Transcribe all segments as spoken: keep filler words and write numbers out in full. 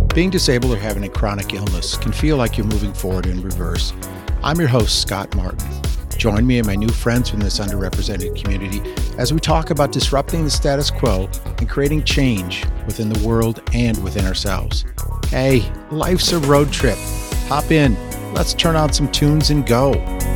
Being disabled or having a chronic illness can feel like you're moving forward in reverse. I'm your host, Scott Martin. Join me and my new friends from this underrepresented community as we talk about disrupting the status quo and creating change within the world and within ourselves. Hey, life's a road trip. Hop in, let's turn on some tunes and go.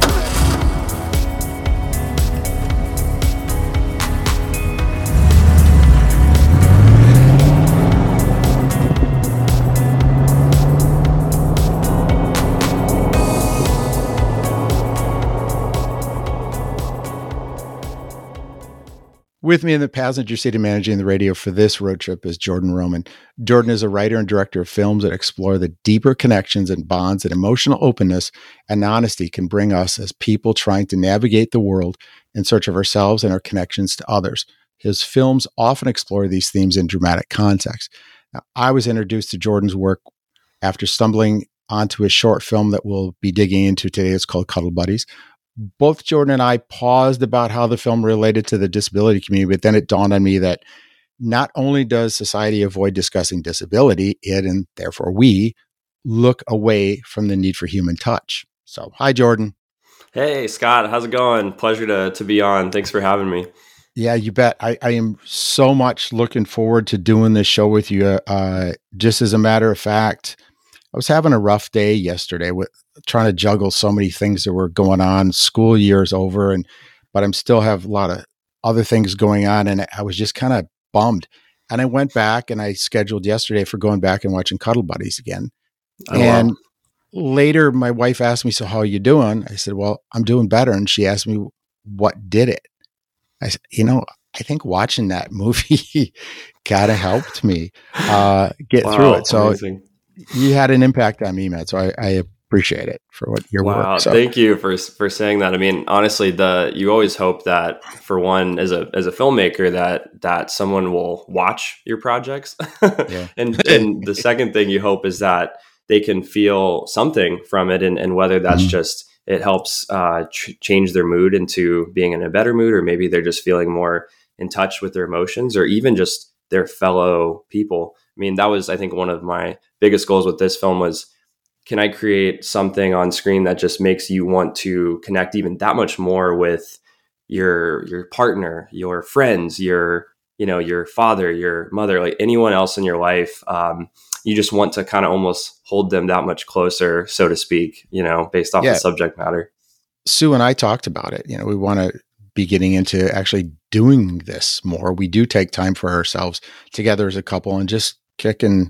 With me in the passenger seat and managing the radio for this road trip is Jordan Roman. Jordan is a writer and director of films that explore the deeper connections and bonds that emotional openness and honesty can bring us as people trying to navigate the world in search of ourselves and our connections to others. His films often explore these themes in dramatic context. Now, I was introduced to Jordan's work after stumbling onto his short film that we'll be digging into today. It's called Cuddle Buddies. Both Jordan and I paused about how the film related to the disability community, but then it dawned on me that not only does society avoid discussing disability, it and therefore we look away from the need for human touch. So, hi, Jordan. Hey, Scott. How's it going? Pleasure to to be on. Thanks for having me. Yeah, you bet. I, I am so much looking forward to doing this show with you. Uh, just as a matter of fact, I was having a rough day yesterday with trying to juggle so many things that were going on. School year is over, and but I'm still have a lot of other things going on, and I was just kind of bummed. And I went back and I scheduled yesterday for going back and watching Cuddle Buddies again. Oh, and wow. Later, my wife asked me, "So how are you doing?" I said, "Well, I'm doing better." And she asked me, "What did it?" I said, "You know, I think watching that movie kind of helped me uh, get wow, through it." So. Amazing. You had an impact on me, man. So I, I appreciate it for what your wow, work. So. Thank you for for saying that. I mean, honestly, the you always hope that for one, as a as a filmmaker, that that someone will watch your projects, yeah. and and the second thing you hope is that they can feel something from it, and and whether that's mm-hmm. just it helps uh, ch- change their mood into being in a better mood, or maybe they're just feeling more in touch with their emotions, or even just their fellow people. I mean, that was, I think, one of my biggest goals with this film was, can I create something on screen that just makes you want to connect even that much more with your your partner, your friends, your, you know, your father, your mother, like anyone else in your life. Um, you just want to kind of almost hold them that much closer, so to speak, you know, based off yeah. the subject matter. Sue and I talked about it. You know, we want to be getting into actually doing this more. We do take time for ourselves together as a couple and just kick and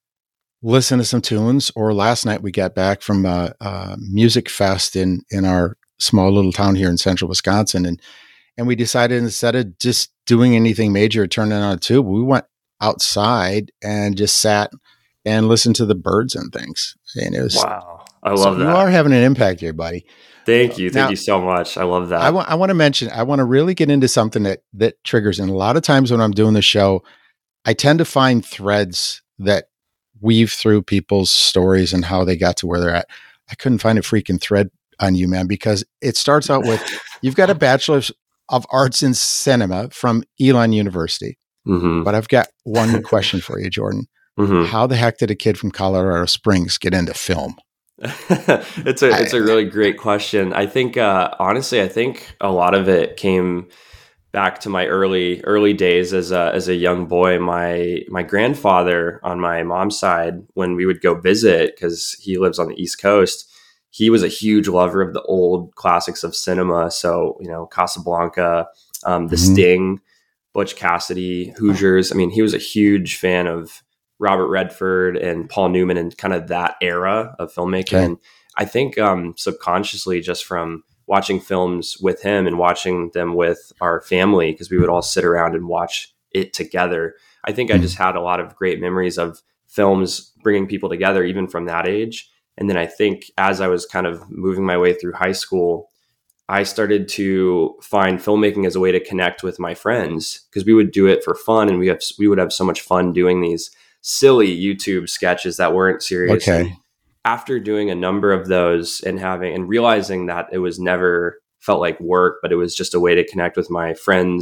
listen to some tunes. Or last night we got back from a, a music fest in, in our small little town here in central Wisconsin. And, and we decided instead of just doing anything major, turning on a tube, we went outside and just sat and listened to the birds and things. And it was, wow. I love so that. You are having an impact here, buddy. Thank you. Thank now, you so much. I love that. I want, I want to mention, I want to really get into something that, that triggers. And a lot of times when I'm doing the show, I tend to find threads that weave through people's stories and how they got to where they're at. I couldn't find a freaking thread on you, man, because it starts out with, you've got a bachelor's of arts in cinema from Elon University. Mm-hmm. But I've got one question for you, Jordan. Mm-hmm. How the heck did a kid from Colorado Springs get into film? it's a it's a really great question. I think uh, honestly, I think a lot of it came back to my early early days as a as a young boy. My my grandfather on my mom's side, when we would go visit, because he lives on the East Coast, he was a huge lover of the old classics of cinema. So you know, Casablanca, um, The mm-hmm. Sting, Butch Cassidy, Hoosiers. I mean, he was a huge fan of Robert Redford and Paul Newman and kind of that era of filmmaking. Okay. And I think um, subconsciously, just from watching films with him and watching them with our family, because we would all sit around and watch it together, I think I just had a lot of great memories of films bringing people together, even from that age. And then I think as I was kind of moving my way through high school, I started to find filmmaking as a way to connect with my friends, because we would do it for fun, and we have we would have so much fun doing these silly YouTube sketches that weren't serious. Okay. And after doing a number of those and having and realizing that it was never felt like work, but it was just a way to connect with my friends,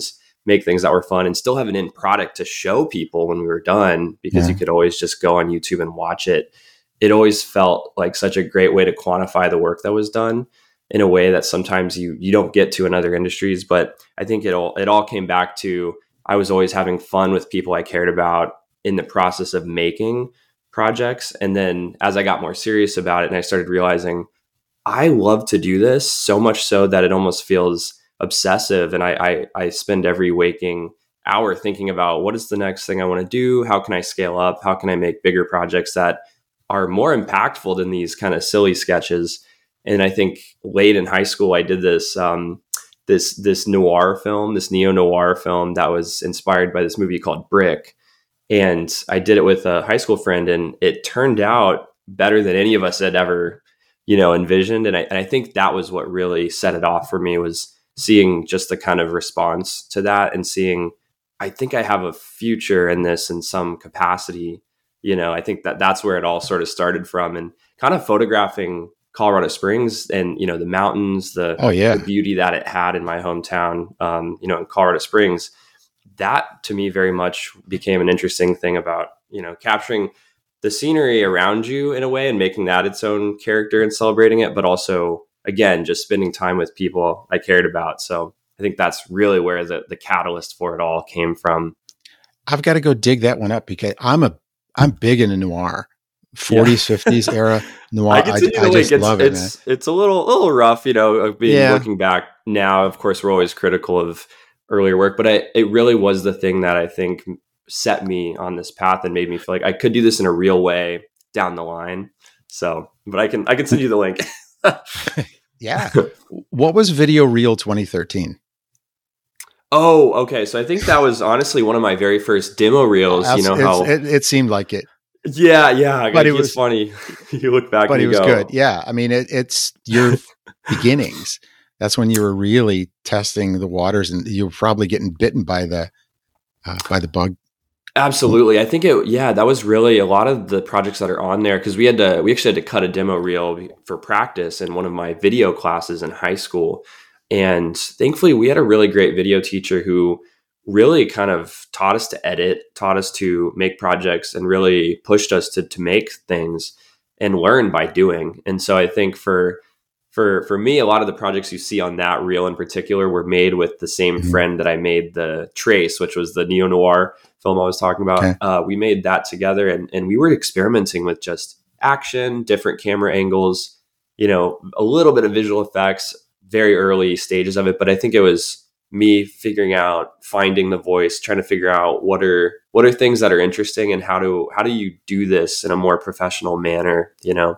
make things that were fun and still have an end product to show people when we were done, because yeah. you could always just go on YouTube and watch it. It always felt like such a great way to quantify the work that was done in a way that sometimes you you don't get to in other industries. But I think it all it all came back to, I was always having fun with people I cared about in the process of making projects. And then as I got more serious about it and I started realizing I love to do this so much so that it almost feels obsessive. And I, I, I spend every waking hour thinking about what is the next thing I want to do? How can I scale up? How can I make bigger projects that are more impactful than these kind of silly sketches? And I think late in high school, I did this, um, this, this noir film, this neo-noir film that was inspired by this movie called Brick. And I did it with a high school friend, and it turned out better than any of us had ever, you know, envisioned. And I, and I think that was what really set it off for me, was seeing just the kind of response to that and seeing, I think I have a future in this in some capacity. You know, I think that that's where it all sort of started from, and kind of photographing Colorado Springs and, you know, the mountains, the, oh, yeah. the beauty that it had in my hometown, um, you know, in Colorado Springs. That to me very much became an interesting thing about, you know, capturing the scenery around you in a way and making that its own character and celebrating it, but also, again, just spending time with people I cared about. So I think that's really where the, the catalyst for it all came from. I've got to go dig that one up, because I'm a, I'm big into noir, forties, yeah. fifties era noir. I, I, I just it's, love it. It's, man. it's a little, a little rough, you know, of being yeah. looking back now. Of course, we're always critical of earlier work, but I, it really was the thing that I think set me on this path and made me feel like I could do this in a real way down the line. So, but I can, I can send you the link. Yeah. What was Video Reel twenty thirteen? Oh, okay. So I think that was honestly one of my very first demo reels. That's, you know how it, it seemed like it. Yeah, yeah. But it was was funny. You look back, but and it you was go, good. Yeah, I mean, it, it's your beginnings. That's when you were really testing the waters, and you were probably getting bitten by the uh, by the bug. Absolutely. I think it, yeah, that was really a lot of the projects that are on there, because we had to, we actually had to cut a demo reel for practice in one of my video classes in high school. And thankfully we had a really great video teacher who really kind of taught us to edit, taught us to make projects, and really pushed us to, to make things and learn by doing. And so I think for, for, for me, a lot of the projects you see on that reel in particular were made with the same mm-hmm. friend that I made the Trace, which was the neo-noir film I was talking about. Okay. Uh, we made that together, and, and we were experimenting with just action, different camera angles, you know, a little bit of visual effects, very early stages of it. But I think it was me figuring out, finding the voice, trying to figure out what are, what are things that are interesting, and how do, how do you do this in a more professional manner, you know?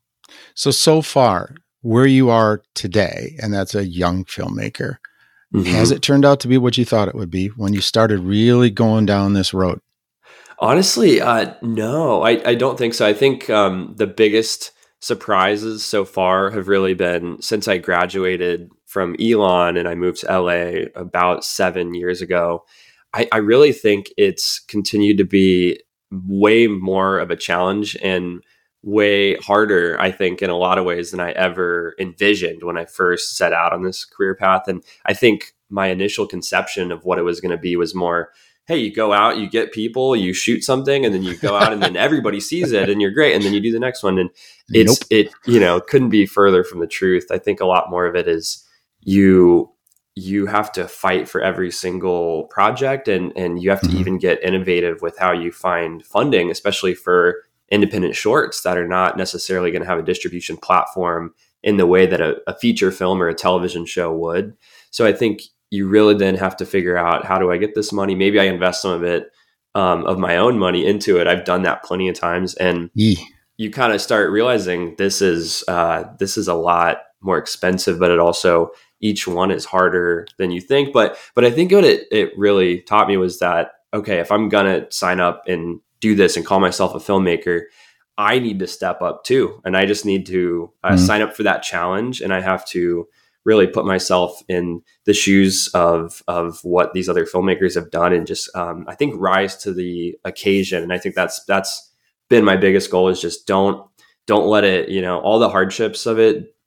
So, so far where you are today, and that's a young filmmaker, mm-hmm. has it turned out to be what you thought it would be when you started really going down this road? Honestly, uh, no, I, I don't think so. I think um, the biggest surprises so far have really been since I graduated from Elon and I moved to L A about seven years ago. I, I really think it's continued to be way more of a challenge and way harder, I think, in a lot of ways than I ever envisioned when I first set out on this career path. And I think my initial conception of what it was going to be was more, hey, you go out, you get people, you shoot something, and then you go out and then everybody sees it and you're great. And then you do the next one. And it's, nope. it, you know, couldn't be further from the truth. I think a lot more of it is you, you have to fight for every single project, and, and you have to mm-hmm. even get innovative with how you find funding, especially for independent shorts that are not necessarily going to have a distribution platform in the way that a, a feature film or a television show would. So I think you really then have to figure out, how do I get this money? Maybe I invest some of it, um, of my own money into it. I've done that plenty of times. And yeah. you kind of start realizing this is, uh, this is a lot more expensive, but it also, each one is harder than you think. But, but I think what it, it really taught me was that, okay, if I'm going to sign up and do this and call myself a filmmaker, I need to step up too. And I just need to uh, mm-hmm. sign up for that challenge. And I have to really put myself in the shoes of, of what these other filmmakers have done, and just, um, I think, rise to the occasion. And I think that's, that's been my biggest goal, is just don't, don't let it, you know, all the hardships of it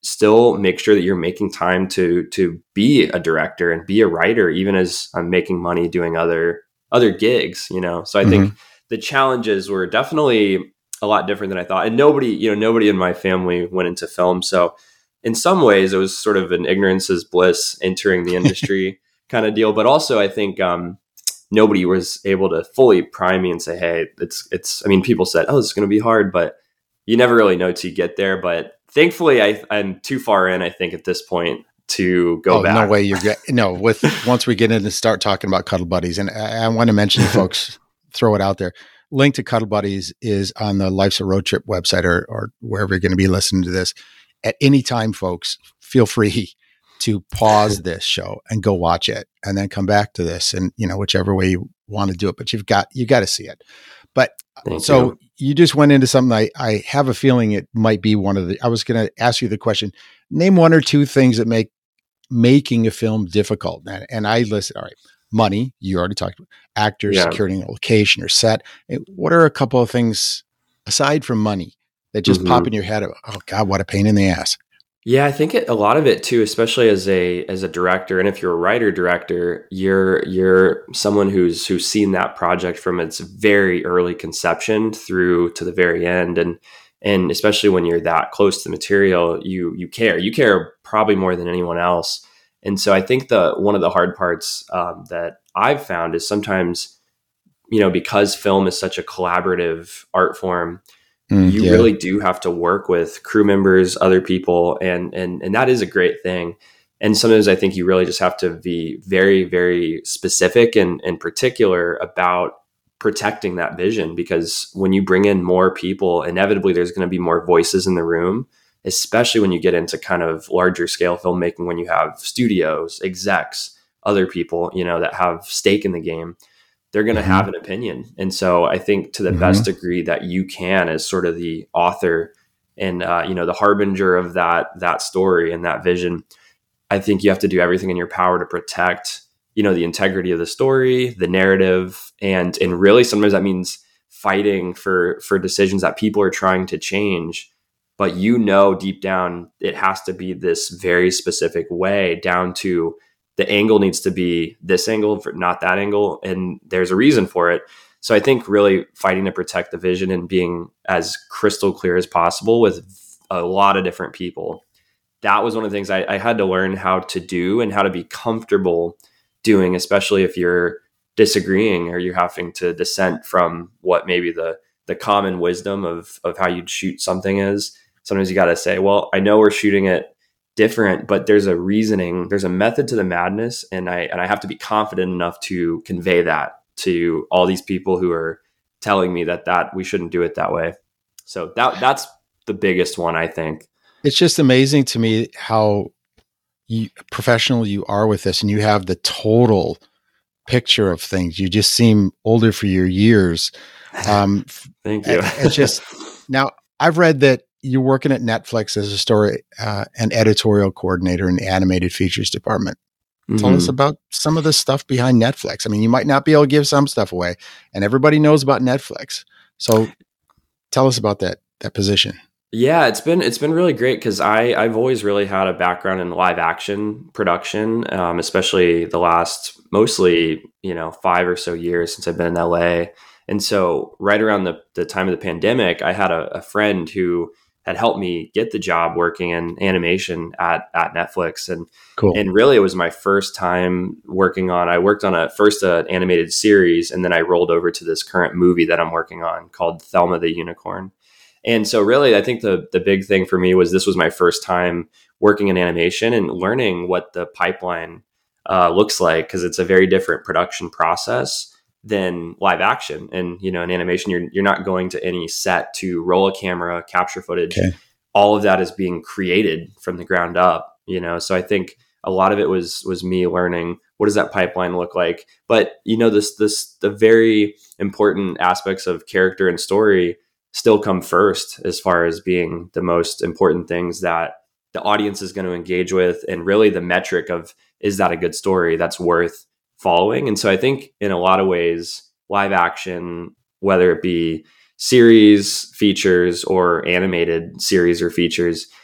still make sure that you're making time to to be a director and be a writer, even as I'm making money doing other other gigs, you know. So I Mm-hmm. think the challenges were definitely a lot different than I thought. And nobody, you know, nobody in my family went into film. So in some ways it was sort of an ignorance is bliss entering the industry kind of deal. But also I think um nobody was able to fully prime me and say, hey, it's, it's, I mean, people said, oh, this is going to be hard, but you never really know till you get there. But thankfully I, I'm too far in, I think at this point to go oh, back. No way you're get no with once we get in and start talking about Cuddle Buddies. And I, I want to mention to folks, throw it out there. Link to Cuddle Buddies is on the Life's a Road Trip website or, or wherever you're going to be listening to this. At any time, folks, feel free to pause this show and go watch it and then come back to this, and you know, whichever way you want to do it, but you've got, you got to see it. But Thank so you. you just went into something. I, I have a feeling it might be one of the, I was going to ask you the question, name one or two things that make making a film difficult. And, and I listed, all right, money, you already talked about, actors, Yeah. securing a location or set. What are a couple of things aside from money that just Mhm. pop in your head? Oh God, what a pain in the ass. Yeah, I think it, a lot of it too, especially as a as a director, and if you're a writer director, you're you're someone who's who's seen that project from its very early conception through to the very end, and and especially when you're that close to the material, you you care, you care probably more than anyone else. And so I think the one of the hard parts um, that I've found is sometimes, you know, because film is such a collaborative art form. Mm, you yeah. really do have to work with crew members, other people, and and and that is a great thing. And sometimes I think you really just have to be very, very specific and, and particular about protecting that vision, because when you bring in more people, inevitably there's going to be more voices in the room, especially when you get into kind of larger scale filmmaking, when you have studios, execs, other people, you know, that have stake in the game. They're going to Mhm. have an opinion. And so I think to the Mhm. best degree that you can, as sort of the author and, uh, you know, the harbinger of that, that story and that vision, I think you have to do everything in your power to protect, you know, the integrity of the story, the narrative. And, and really sometimes that means fighting for, for decisions that people are trying to change, but you know, deep down, it has to be this very specific way, down to the angle needs to be this angle, not that angle. And there's a reason for it. So I think really fighting to protect the vision and being as crystal clear as possible with a lot of different people. That was one of the things I, I had to learn how to do and how to be comfortable doing, especially if you're disagreeing or you're having to dissent from what maybe the, the common wisdom of, of how you'd shoot something is. Sometimes you got to say, well, I know we're shooting it different, but there's a reasoning, there's a method to the madness. And I, and I have to be confident enough to convey that to all these people who are telling me that, that we shouldn't do it that way. So that, that's the biggest one, I think. It's just amazing to me how you, professional you are with this, and you have the total picture of things. You just seem older for your years. Um, Thank you. It's just, now I've read that you're working at Netflix as a story uh, and editorial coordinator in the animated features department. Mm-hmm. Tell us about some of the stuff behind Netflix. I mean, you might not be able to give some stuff away, and everybody knows about Netflix. So tell us about that, that position. Yeah, it's been, it's been really great, because I, I've always really had a background in live action production, um, especially the last mostly, you know, five or so years since I've been in L A. And so right around the, the time of the pandemic, I had a, a friend who had helped me get the job working in animation at, at Netflix. And, cool. and really it was my first time working on, I worked on a first uh, animated series, and then I rolled over to this current movie that I'm working on called Thelma the Unicorn. And so really, I think the the big thing for me was this was my first time working in animation and learning what the pipeline uh, looks like, because it's a very different production process than live action. And, you know, in animation, you're you're not going to any set to roll a camera, capture footage. Okay. All of that is being created from the ground up, you know. So I think a lot of it was was me learning, what does that pipeline look like? But, you know, this this the very important aspects of character and story still come first, as far as being the most important things that the audience is going to engage with, and really the metric of, is that a good story that's worth following? And so I think in a lot of ways, live action, whether it be series, features, or animated series or features,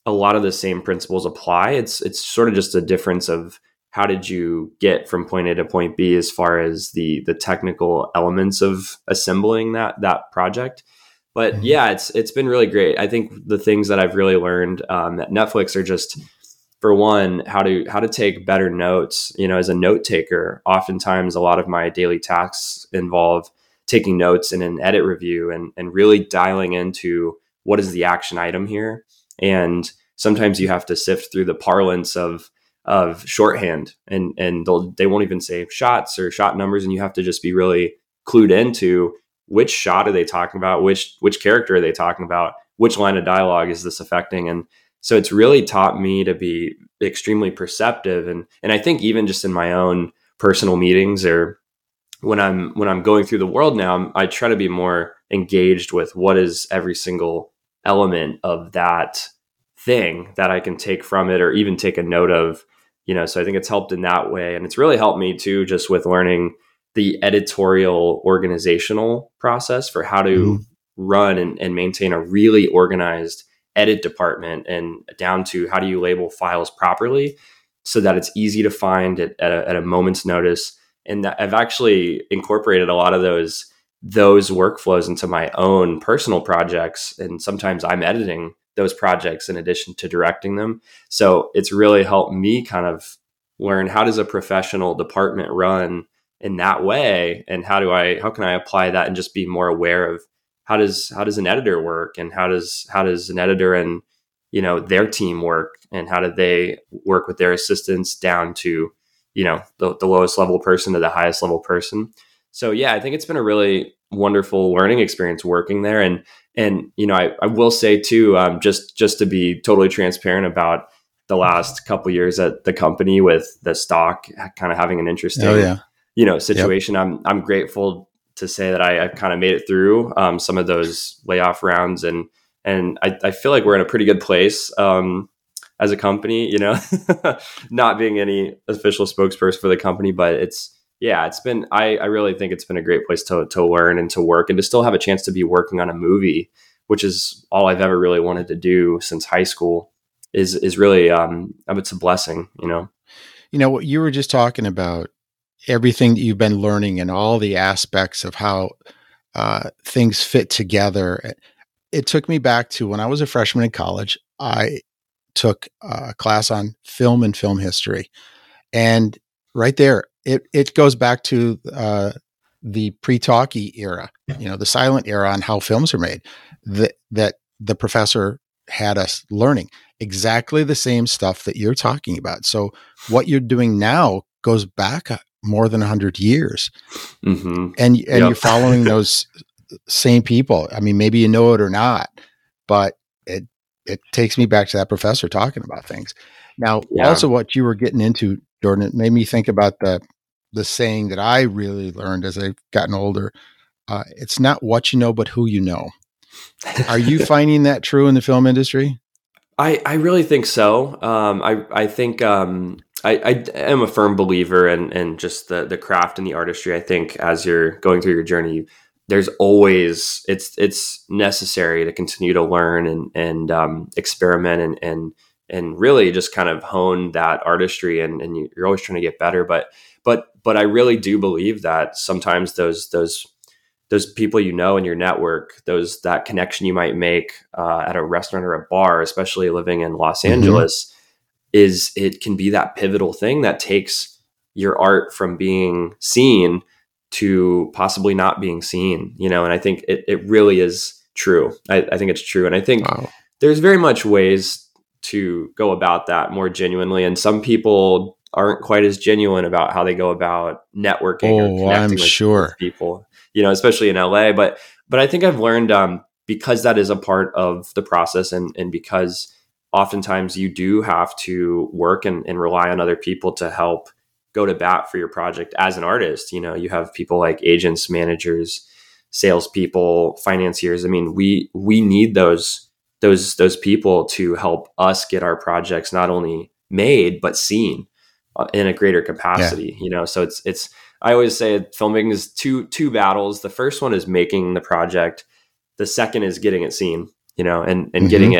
a lot of the same principles apply. It's it's sort of just a difference of how did you get from point A to point B as far as the the technical elements of assembling that that project. But yeah, it's it's been really great. I think the things that I've really learned um, at Netflix are just, for one, how to how to take better notes. You know, as a note taker, oftentimes a lot of my daily tasks involve taking notes in an edit review and and really dialing into what is the action item here. And sometimes you have to sift through the parlance of of shorthand, and and they'll they won't even say shots or shot numbers, and you have to just be really clued into which shot are they talking about, which which character are they talking about, which line of dialogue is this affecting. And so it's really taught me to be extremely perceptive. And and I think even just in my own personal meetings, or when I'm when I'm going through the world now, I'm, I try to be more engaged with what is every single element of that thing that I can take from it, or even take a note of. You know, so I think it's helped in that way. And it's really helped me too, just with learning the editorial organizational process for how to mm-hmm. run and, and maintain a really organized edit department, and down to how do you label files properly so that it's easy to find it at a, at a moment's notice. And that I've actually incorporated a lot of those, those workflows into my own personal projects. And sometimes I'm editing those projects in addition to directing them. So it's really helped me kind of learn, how does a professional department run in that way? And how do I, how can I apply that and just be more aware of how does, how does an editor work, and how does, how does an editor and, you know, their team work, and how do they work with their assistants down to, you know, the, the lowest level person to the highest level person. So yeah, I think it's been a really wonderful learning experience working there. And, and, you know, I, I will say too, um, just, just to be totally transparent about the last couple of years at the company, with the stock kind of having an interesting, oh, yeah. you know, situation. Yep. I'm, I'm grateful to say that I, I kind of made it through um, some of those layoff rounds. And, and I, I feel like we're in a pretty good place um, as a company, you know, not being any official spokesperson for the company, but it's, yeah, it's been, I, I really think it's been a great place to, to learn and to work, and to still have a chance to be working on a movie, which is all I've ever really wanted to do since high school. Is is really um it's a blessing, you know. You know what you were just talking about, everything that you've been learning and all the aspects of how uh, things fit together. It took me back to when I was a freshman in college. I took a class on film and film history, and right there, it it goes back to uh, the pre-talkie era, you know, the silent era on how films are made. That that the professor had us learning exactly the same stuff that you're talking about. So what you're doing now goes back more than a hundred years, mm-hmm. and and yep. you're following those same people. I mean, maybe you know it or not, but it it takes me back to that professor talking about things. Now, yeah. also what you were getting into, Jordan, it made me think about the the saying that I really learned as I've gotten older. Uh, it's not what you know, but who you know. Are you finding that true in the film industry? I, I really think so. Um, I I think um, I, I am a firm believer in, in just the the craft and the artistry. I think as you're going through your journey, there's always it's it's necessary to continue to learn and and um, experiment and and and really just kind of hone that artistry. And, and you're always trying to get better. But but but I really do believe that sometimes those those those people you know in your network, those that connection you might make uh, at a restaurant or a bar, especially living in Los mm-hmm. Angeles, is it can be that pivotal thing that takes your art from being seen to possibly not being seen, you know. And I think it, it really is true. I, I think it's true. And I think wow. there's very much ways to go about that more genuinely. And some people aren't quite as genuine about how they go about networking oh, or connecting I'm with sure. people. You know, especially in L A, but, but I think I've learned, um, because that is a part of the process, and, and because oftentimes you do have to work and, and rely on other people to help go to bat for your project as an artist. You know, you have people like agents, managers, salespeople, financiers. I mean, we, we need those, those, those people to help us get our projects not only made, but seen uh, in a greater capacity, yeah. you know? So it's, it's, I always say filmmaking is two two battles. The first one is making the project. The second is getting it seen, you know, and, and mm-hmm. getting it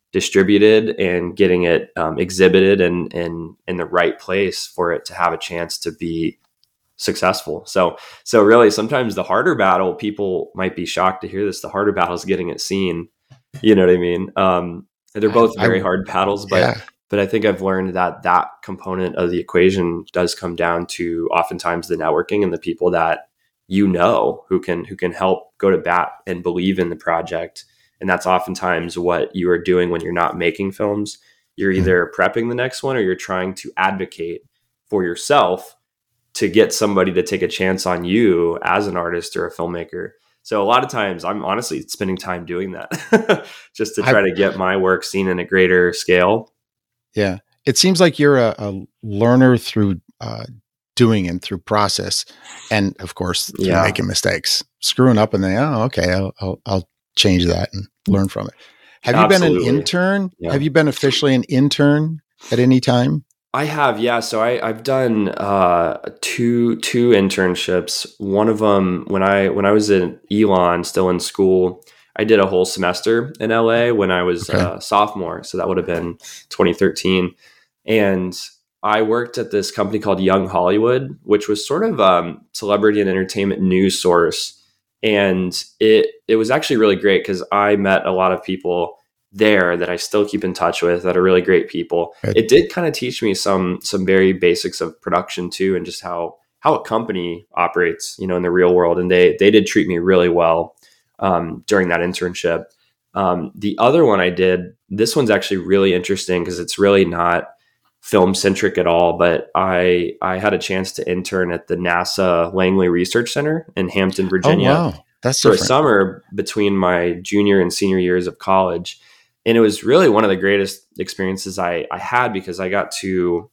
distributed and getting it um, exhibited and in in the right place for it to have a chance to be successful. So so really sometimes the harder battle, people might be shocked to hear this, the harder battle is getting it seen. You know what I mean? Um, they're I, both I very hard battles, but yeah. but I think I've learned that that component of the equation does come down to oftentimes the networking and the people that you know who can who can help go to bat and believe in the project. And that's oftentimes what you are doing when you're not making films. You're either mm-hmm. prepping the next one or you're trying to advocate for yourself to get somebody to take a chance on you as an artist or a filmmaker. So a lot of times I'm honestly spending time doing that just to try I've, to get my work seen in a greater scale. Yeah. It seems like you're a, a learner through uh, doing and through process. And of course, through yeah. making mistakes, screwing up and then, oh, okay, I'll, I'll, I'll change that and learn from it. Have Absolutely. you been an intern? Yeah. Have you been officially an intern at any time? I have, yeah. So I, I've done uh, two two internships. One of them when I when I was in Elon, still in school, I did a whole semester in L A when I was okay. a sophomore. So that would have been twenty thirteen, and I worked at this company called Young Hollywood, which was sort of um, celebrity and entertainment news source. And it it was actually really great because I met a lot of people there that I still keep in touch with that are really great people. Right. It did kind of teach me some some very basics of production too, and just how how a company operates, you know, in the real world. And they they did treat me really well um, during that internship. Um, the other one I did, this one's actually really interesting because it's really not film centric at all. But I I had a chance to intern at the NASA Langley Research Center in Hampton, Virginia. Oh, wow. That's for different. a summer between my junior and senior years of college. And it was really one of the greatest experiences I, I had because I got to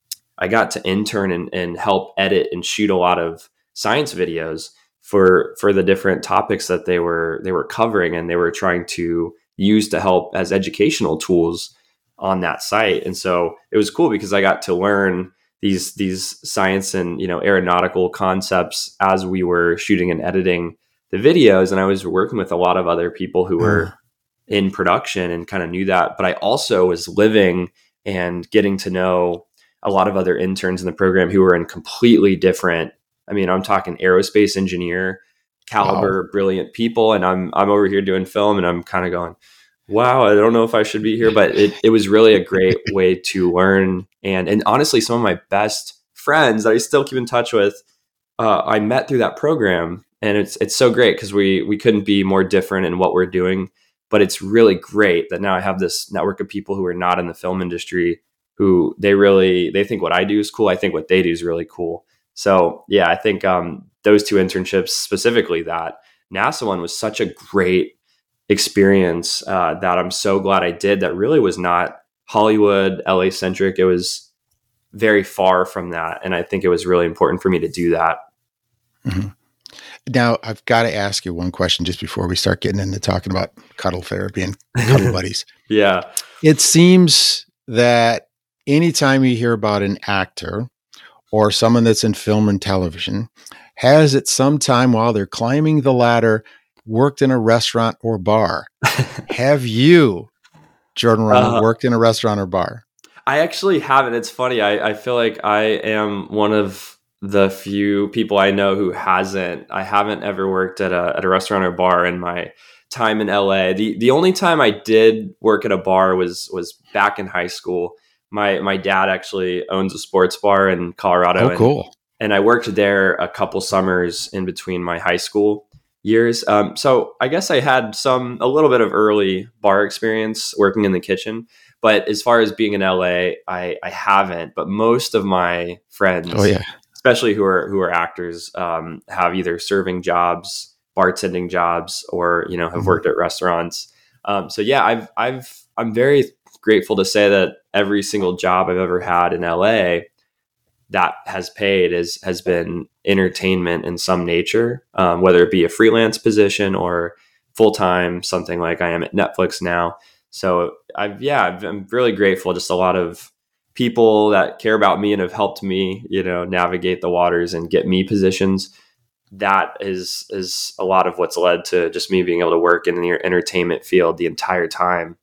I got to intern and, and help edit and shoot a lot of science videos for for the different topics that they were they were covering and they were trying to use to help as educational tools on that site. And so it was cool because I got to learn these these science and, you know, aeronautical concepts as we were shooting and editing the videos. And I was working with a lot of other people who were mm. in production and kind of knew that. But I also was living and getting to know a lot of other interns in the program who were in completely different, I mean, I'm talking aerospace engineer caliber, wow. brilliant people. And I'm, I'm over here doing film and I'm kind of going, wow, I don't know if I should be here, but it, it was really a great way to learn. And, and honestly, some of my best friends that I still keep in touch with, uh, I met through that program. And it's, it's so great because we, we couldn't be more different in what we're doing. But it's really great that now I have this network of people who are not in the film industry who they really, they think what I do is cool. I think what they do is really cool. So yeah, I think um, those two internships, specifically that NASA one, was such a great experience uh, that I'm so glad I did. That really was not Hollywood, L A centric. It was very far from that. And I think it was really important for me to do that. Mm-hmm. Now, I've got to ask you one question just before we start getting into talking about cuddle therapy and cuddle buddies. Yeah. It seems that anytime you hear about an actor or someone that's in film and television has at some time while they're climbing the ladder worked in a restaurant or bar. Have you, Jordan Rona, uh, worked in a restaurant or bar? I actually haven't. It's funny. I, I feel like I am one of the few people I know who hasn't. I haven't ever worked at a at a restaurant or bar in my time in L A. The the only time I did work at a bar was was back in high school. My my dad actually owns a sports bar in Colorado. Oh, and, cool. And I worked there a couple summers in between my high school years. Um, so I guess I had some a little bit of early bar experience working in the kitchen. But as far as being in L A, I, I haven't. But most of my friends, oh, yeah. especially who are who are actors, um, have either serving jobs, bartending jobs, or you know have mm-hmm. worked at restaurants. Um, so yeah, I've I've I'm very grateful to say that every single job I've ever had in L A that has paid is has been entertainment in some nature, um, whether it be a freelance position or full time, something like I am at Netflix now. So I've yeah, I've, I'm really grateful. Just a lot of people that care about me and have helped me, you know, navigate the waters and get me positions. That is is a lot of what's led to just me being able to work in the entertainment field the entire time.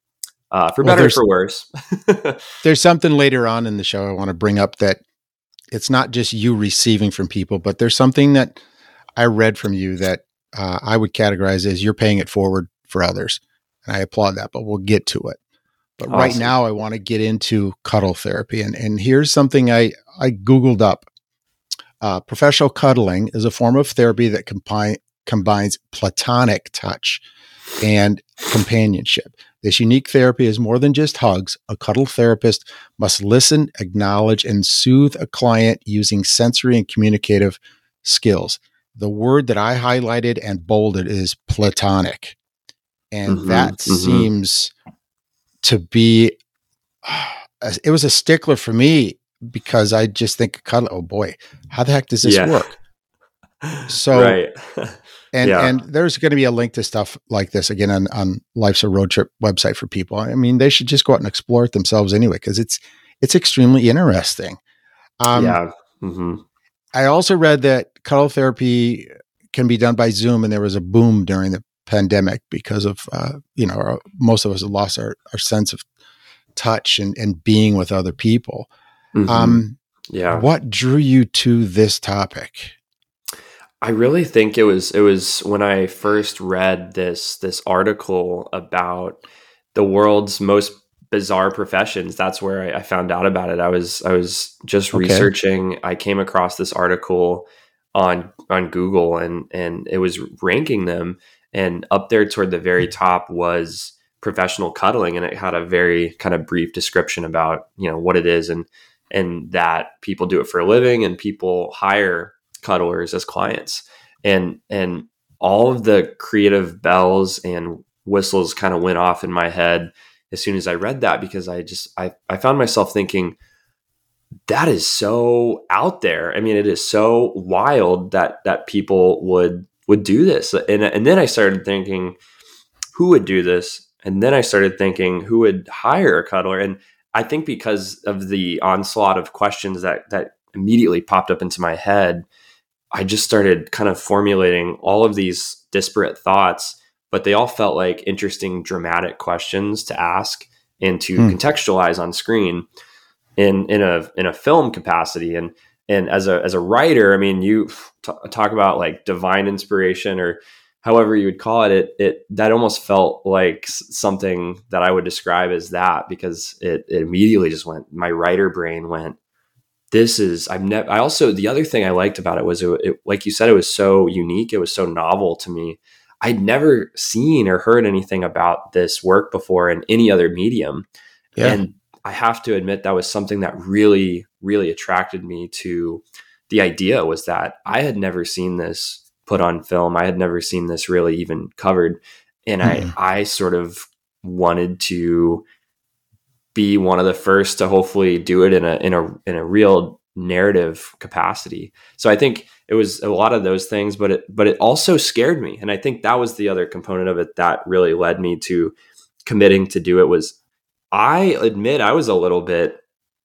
uh, for Well, better or there's for worse. there's something later on in the show I want to bring up that it's not just you receiving from people, but there's something that I read from you that uh, I would categorize as you're paying it forward for others. And I applaud that, but we'll get to it. But right Awesome. now I want to get into cuddle therapy. And, and here's something I, I Googled up. Uh, professional cuddling is a form of therapy that combine, combines platonic touch and companionship. This unique therapy is more than just hugs. A cuddle therapist must listen, acknowledge, and soothe a client using sensory and communicative skills. The word that I highlighted and bolded is platonic. And Mm-hmm, that mm-hmm. seems to be, it was a stickler for me because I just think, cuddle, oh boy, how the heck does this yeah. work? So, right. and, yeah. and there's going to be a link to stuff like this again on, on Life's a Road Trip website for people. I mean, they should just go out and explore it themselves anyway, because it's, it's extremely interesting. Um, yeah. Mm-hmm. I also read that cuddle therapy can be done by Zoom, and there was a boom during the pandemic because of, uh, you know, our, most of us have lost our, our sense of touch and, and being with other people. Mm-hmm. Um, yeah. What drew you to this topic? I really think it was it was when I first read this this article about the world's most bizarre professions. That's where I, I found out about it. I was I was just Okay. researching. I came across this article on on Google, and and it was ranking them, and up there toward the very top was professional cuddling, and it had a very kind of brief description about, you know, what it is, and and that people do it for a living, and people hire cuddlers as clients, and and all of the creative bells and whistles kind of went off in my head as soon as I read that, because I just I, I found myself thinking, that is so out there. I mean, it is so wild that that people would would do this. And and then I started thinking, who would do this? And then I started thinking, who would hire a cuddler? And I think because of the onslaught of questions that that immediately popped up into my head, I just started kind of formulating all of these disparate thoughts, but they all felt like interesting, dramatic questions to ask and to hmm. contextualize on screen in, in a, in a film capacity. And, and as a, as a writer, I mean, you t- talk about like divine inspiration, or however you would call it, it, it, that almost felt like something that I would describe as that, because it, it immediately just went, my writer brain went, this is, I've never, I also, the other thing I liked about it was, it, it, like you said, it was so unique. It was so novel to me. I'd never seen or heard anything about this work before in any other medium. Yeah. And I have to admit, that was something that really, really attracted me to the idea, was that I had never seen this put on film. I had never seen this really even covered. And mm. I, I sort of wanted to be one of the first to hopefully do it in a in a in a real narrative capacity. So I think it was a lot of those things, but it but it also scared me, and I think that was the other component of it that really led me to committing to do it. Was, I admit, I was a little bit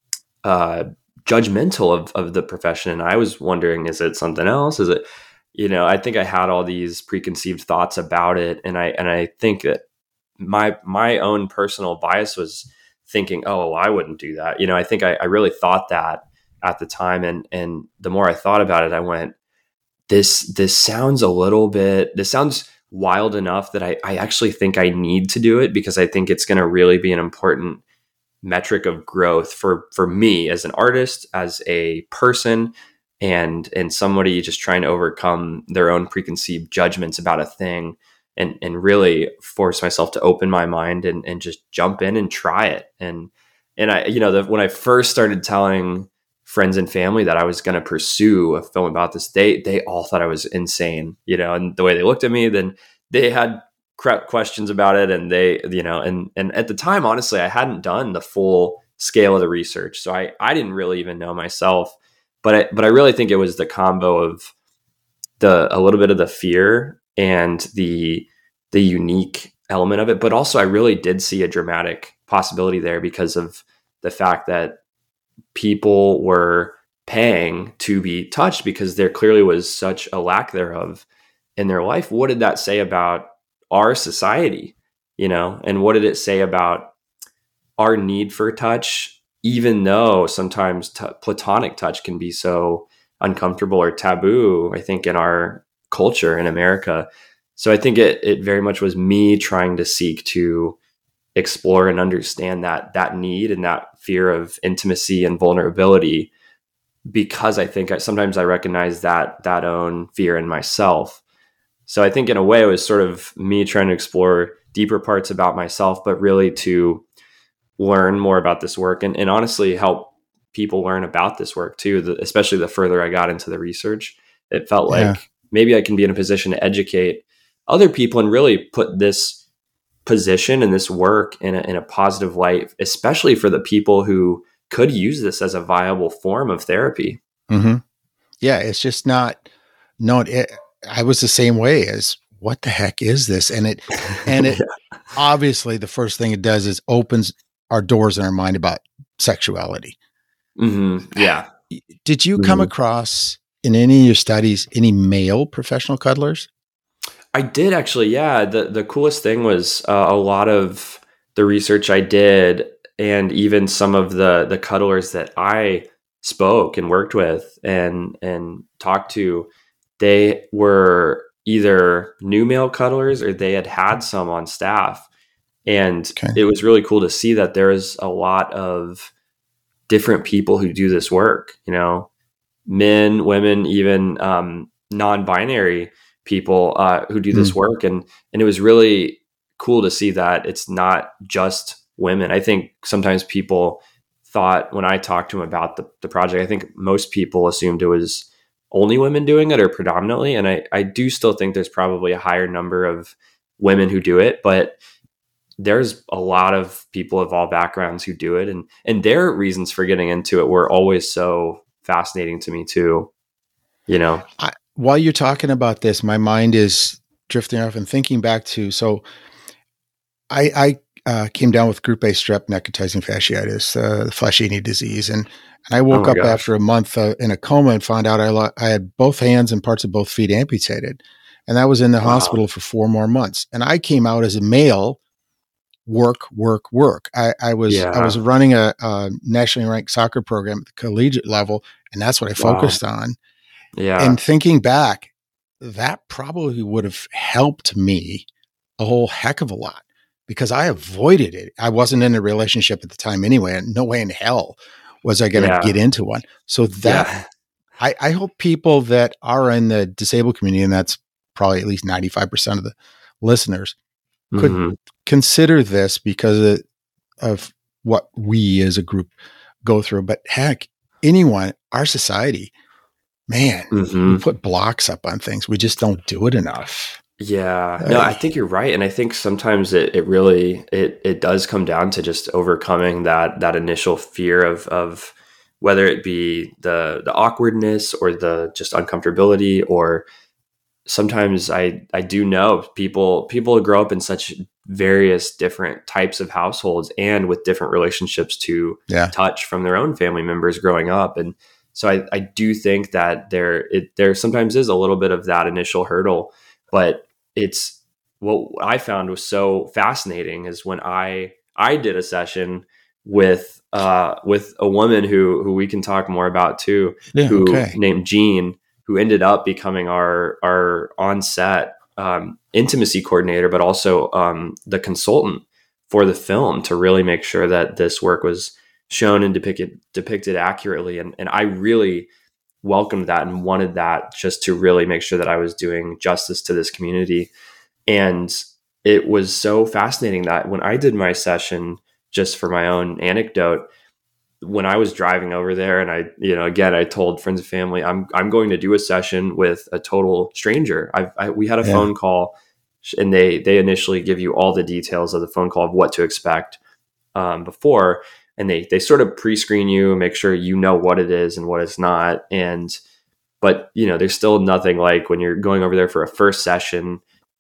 uh, judgmental of of the profession, and I was wondering, is it something else? Is it, you know, I think I had all these preconceived thoughts about it, and I and I think that my my own personal bias was thinking, oh, I wouldn't do that. You know, I think I, I really thought that at the time. And, and the more I thought about it, I went, this, this sounds a little bit, this sounds wild enough that I, I actually think I need to do it, because I think it's going to really be an important metric of growth for, for me as an artist, as a person, and, and somebody just trying to overcome their own preconceived judgments about a thing. And and really force myself to open my mind and, and just jump in and try it. And and I, you know, the, when I first started telling friends and family that I was going to pursue a film about this, they they all thought I was insane, you know. And the way they looked at me, then they had questions about it, and they, you know, and and at the time, honestly, I hadn't done the full scale of the research, so I I didn't really even know myself. But I, but I really think it was the combo of the a little bit of the fear and the the unique element of it, but also I really did see a dramatic possibility there, because of the fact that people were paying to be touched, because there clearly was such a lack thereof in their life. What did that say about our society, you know, and what did it say about our need for touch, even though sometimes t- platonic touch can be so uncomfortable or taboo, I think, in our culture in America. So I think it it very much was me trying to seek to explore and understand that that need and that fear of intimacy and vulnerability, because I think I, sometimes I recognize that that own fear in myself. So I think in a way it was sort of me trying to explore deeper parts about myself, but really to learn more about this work and, and honestly help people learn about this work too, the, especially the further I got into the research. It felt Yeah. like maybe I can be in a position to educate other people and really put this position and this work in a, in a positive light, especially for the people who could use this as a viable form of therapy. Mm-hmm. Yeah. It's just not, no, it, I was the same way as what the heck is this? And it, and it Yeah. obviously the first thing it does is opens our doors in our mind about sexuality. Mm-hmm. Yeah. Did you Mm-hmm. come across in any of your studies, any male professional cuddlers? I did actually. Yeah. The, the coolest thing was uh, a lot of the research I did, and even some of the, the cuddlers that I spoke and worked with and, and talked to, they were either new male cuddlers or they had had some on staff. And Okay. it was really cool to see that there is a lot of different people who do this work, you know, men, women, even um, non-binary people uh, who do this Mm. work. And, and it was really cool to see that it's not just women. I think sometimes people thought when I talked to them about the, the project, I think most people assumed it was only women doing it or predominantly. And I, I do still think there's probably a higher number of women who do it, but there's a lot of people of all backgrounds who do it, and and their reasons for getting into it were always so fascinating to me too. You know, I, while you're talking about this, my mind is drifting off and thinking back to, so I, I uh, came down with group A strep necrotizing fasciitis, uh, the Flaschini disease. And, and I woke oh up gosh. after a month uh, in a coma and found out I, lo- I had both hands and parts of both feet amputated. And that was in the Wow. hospital for four more months. And I came out as a male, work, work, work. I, I was Yeah. I was running a, a nationally ranked soccer program at the collegiate level, and that's what I Wow. focused on. Yeah. And thinking back, that probably would have helped me a whole heck of a lot because I avoided it. I wasn't in a relationship at the time anyway, and no way in hell was I going to Yeah. get into one. So that Yeah. I, I hope people that are in the disabled community, and that's probably at least ninety-five percent of the listeners, could Mhm. consider this because of, of what we as a group go through. But heck, anyone, our society, man, we Mhm. put blocks up on things. We just don't do it enough. Yeah. No, I think you're right. And I think sometimes it, it really, it, it does come down to just overcoming that, that initial fear of, of whether it be the, the awkwardness or the just uncomfortability, or sometimes I, I do know people, people grow up in such various different types of households and with different relationships to Yeah. touch from their own family members growing up. And so I, I do think that there, it, there sometimes is a little bit of that initial hurdle, but it's what I found was so fascinating is when I, I did a session with, uh, with a woman who, who we can talk more about too, Yeah. who Okay. named Jean, who ended up becoming our, our on-set um, intimacy coordinator, but also um, the consultant for the film to really make sure that this work was shown and depicted depicted accurately. And, and I really welcomed that and wanted that just to really make sure that I was doing justice to this community. And it was so fascinating that when I did my session, just for my own anecdote, when I was driving over there and I, you know, again, I told friends and family, I'm, I'm going to do a session with a total stranger. I've, I, we had a Yeah. phone call and they, they initially give you all the details of the phone call of what to expect um, before. And they, they sort of pre-screen you, make sure you know what it is and what it's not. And, but you know, there's still nothing like when you're going over there for a first session,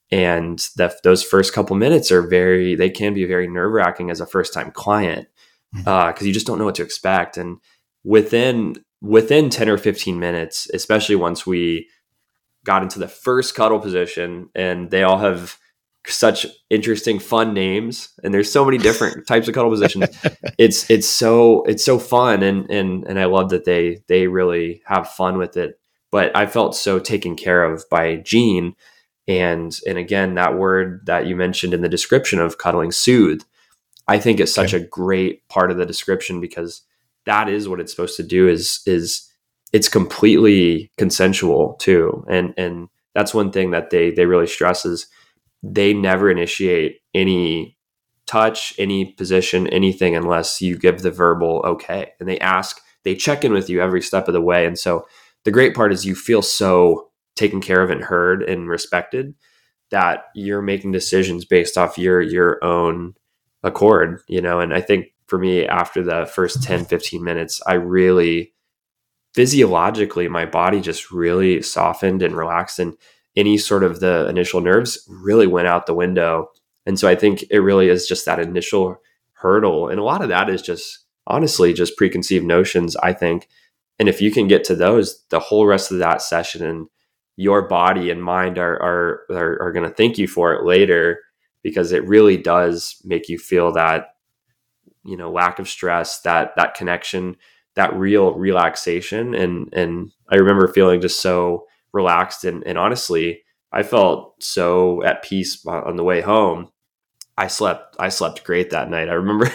and that those first couple minutes are very, they can be very nerve wracking as a first time client. Uh, cause you just don't know what to expect. And within, within ten or fifteen minutes, especially once we got into the first cuddle position and they all have such interesting, fun names, and there's so many different types of cuddle positions. It's it's so it's so fun, and and and I love that they they really have fun with it. But I felt so taken care of by Gene, and and again, that word that you mentioned in the description of cuddling, soothe, I think is such Okay. a great part of the description, because that is what it's supposed to do. Is is it's completely consensual too, and and that's one thing that they they really stress is they never initiate any touch, any position, anything unless you give the verbal okay. And they ask, they check in with you every step of the way. And so the great part is you feel so taken care of and heard and respected that you're making decisions based off your your own accord, you know. And I think for me, after the first ten, fifteen minutes, I really physiologically, my body just really softened and relaxed, and any sort of the initial nerves really went out the window. And so I think it really is just that initial hurdle. And a lot of that is just honestly just preconceived notions, I think. And if you can get to those, the whole rest of that session and your body and mind are are are, are going to thank you for it later, because it really does make you feel that, you know, lack of stress, that that connection, that real relaxation. And and I remember feeling just so relaxed, and, and honestly, I felt so at peace on the way home. I slept I slept great that night, I remember.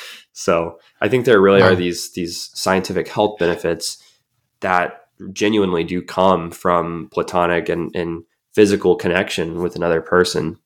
So I think there really Wow. are these these scientific health benefits that genuinely do come from platonic and, and physical connection with another person.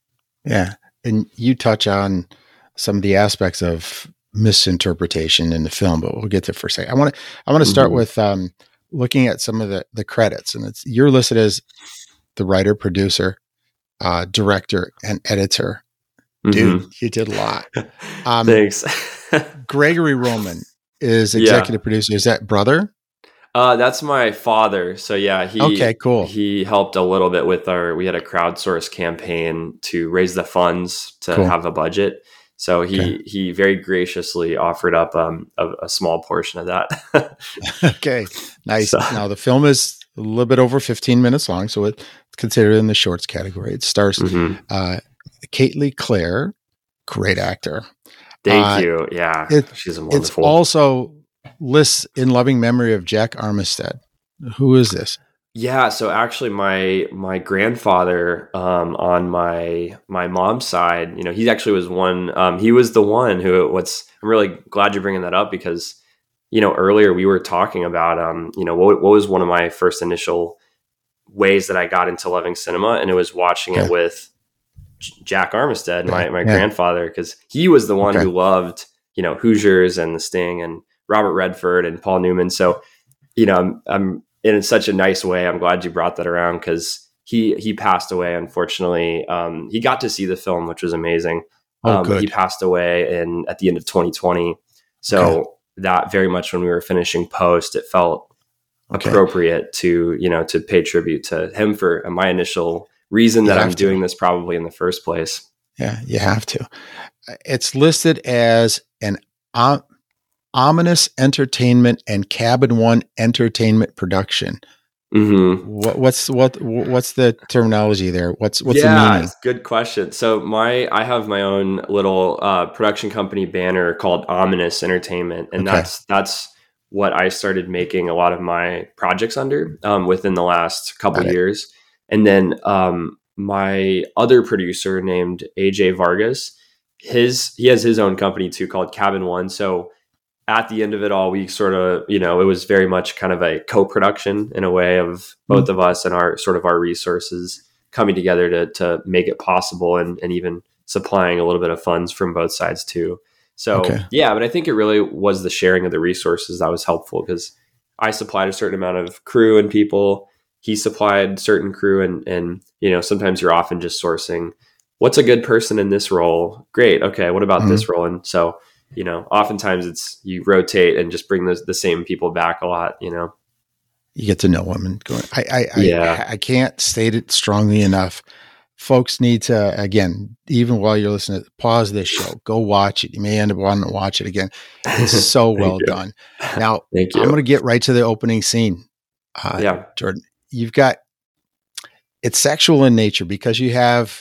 Yeah. And you touch on some of the aspects of misinterpretation in the film, but we'll get there for a second. I want to I want to start Mhm. with um, looking at some of the the credits, and it's you're listed as the writer, producer, uh, director, and editor. Dude, Mhm. you did a lot. Um, Thanks. Gregory Roman is Yeah. executive producer. Is that brother? Uh, that's my father. So yeah, he Okay, cool. he helped a little bit with our. We had a crowdsource campaign to raise the funds to Cool. have a budget. So he Okay. he very graciously offered up um, a, a small portion of that. Okay, nice. So Now the film is a little bit over fifteen minutes long, so it's considered in the shorts category. It stars mhm. uh, Kate Lee Clare, great actor. Thank Uh, you. Yeah, it she's it's wonderful. also lists in loving memory of Jack Armistead. Who is this? Yeah, so actually my my grandfather um, on my my mom's side, you know, he actually was one um, he was the one who what's I'm really glad you're bringing that up, because you know, earlier we were talking about um, you know, what what was one of my first initial ways that I got into loving cinema, and it was watching Okay. it with J- Jack Armistead, my my Yeah. grandfather, because he was the one Okay. who loved, you know, Hoosiers and The Sting and Robert Redford and Paul Newman. So, you know, I'm, I'm in such a nice way. I'm glad you brought that around, because he he passed away, unfortunately. Um, he got to see the film, which was amazing. Oh, Um, but he good. passed away in at the end of twenty twenty. So Okay. that very much when we were finishing post, it felt Okay. appropriate to, you know, to pay tribute to him for my initial reason You that I'm have to. doing this probably in the first place. Yeah, you have to. It's listed as an om- ominous entertainment and Cabin One entertainment production. Mm-hmm. What, what's what what's the terminology there? What's what's yeah, the meaning? good question. So my I have my own little uh, production company banner called Ominous Entertainment, and Okay. that's that's what I started making a lot of my projects under um, within the last couple Got it. years. And then um, my other producer named A J Vargas, his he has his own company too called Cabin One. So at the end of it all, we sort of, you know, it was very much kind of a co-production in a way of both of us and our sort of our resources coming together to to make it possible, and, and even supplying a little bit of funds from both sides too. So Okay. yeah, but I think it really was the sharing of the resources that was helpful, because I supplied a certain amount of crew and people. He supplied certain crew, and and you know, sometimes you're often just sourcing what's a good person in this role. Great. Okay. What about Mhm. this role? And so, you know, oftentimes it's you rotate and just bring the, the same people back a lot, you know? You get to know them and going. I I Yeah. I, I can't state it strongly enough. Folks need to, again, even while you're listening, pause this show, go watch it. You may end up wanting to watch it again. It's so well you. done. Now, Thank you. I'm going to get right to the opening scene. Uh, Yeah. Jordan, you've got, it's sexual in nature because you have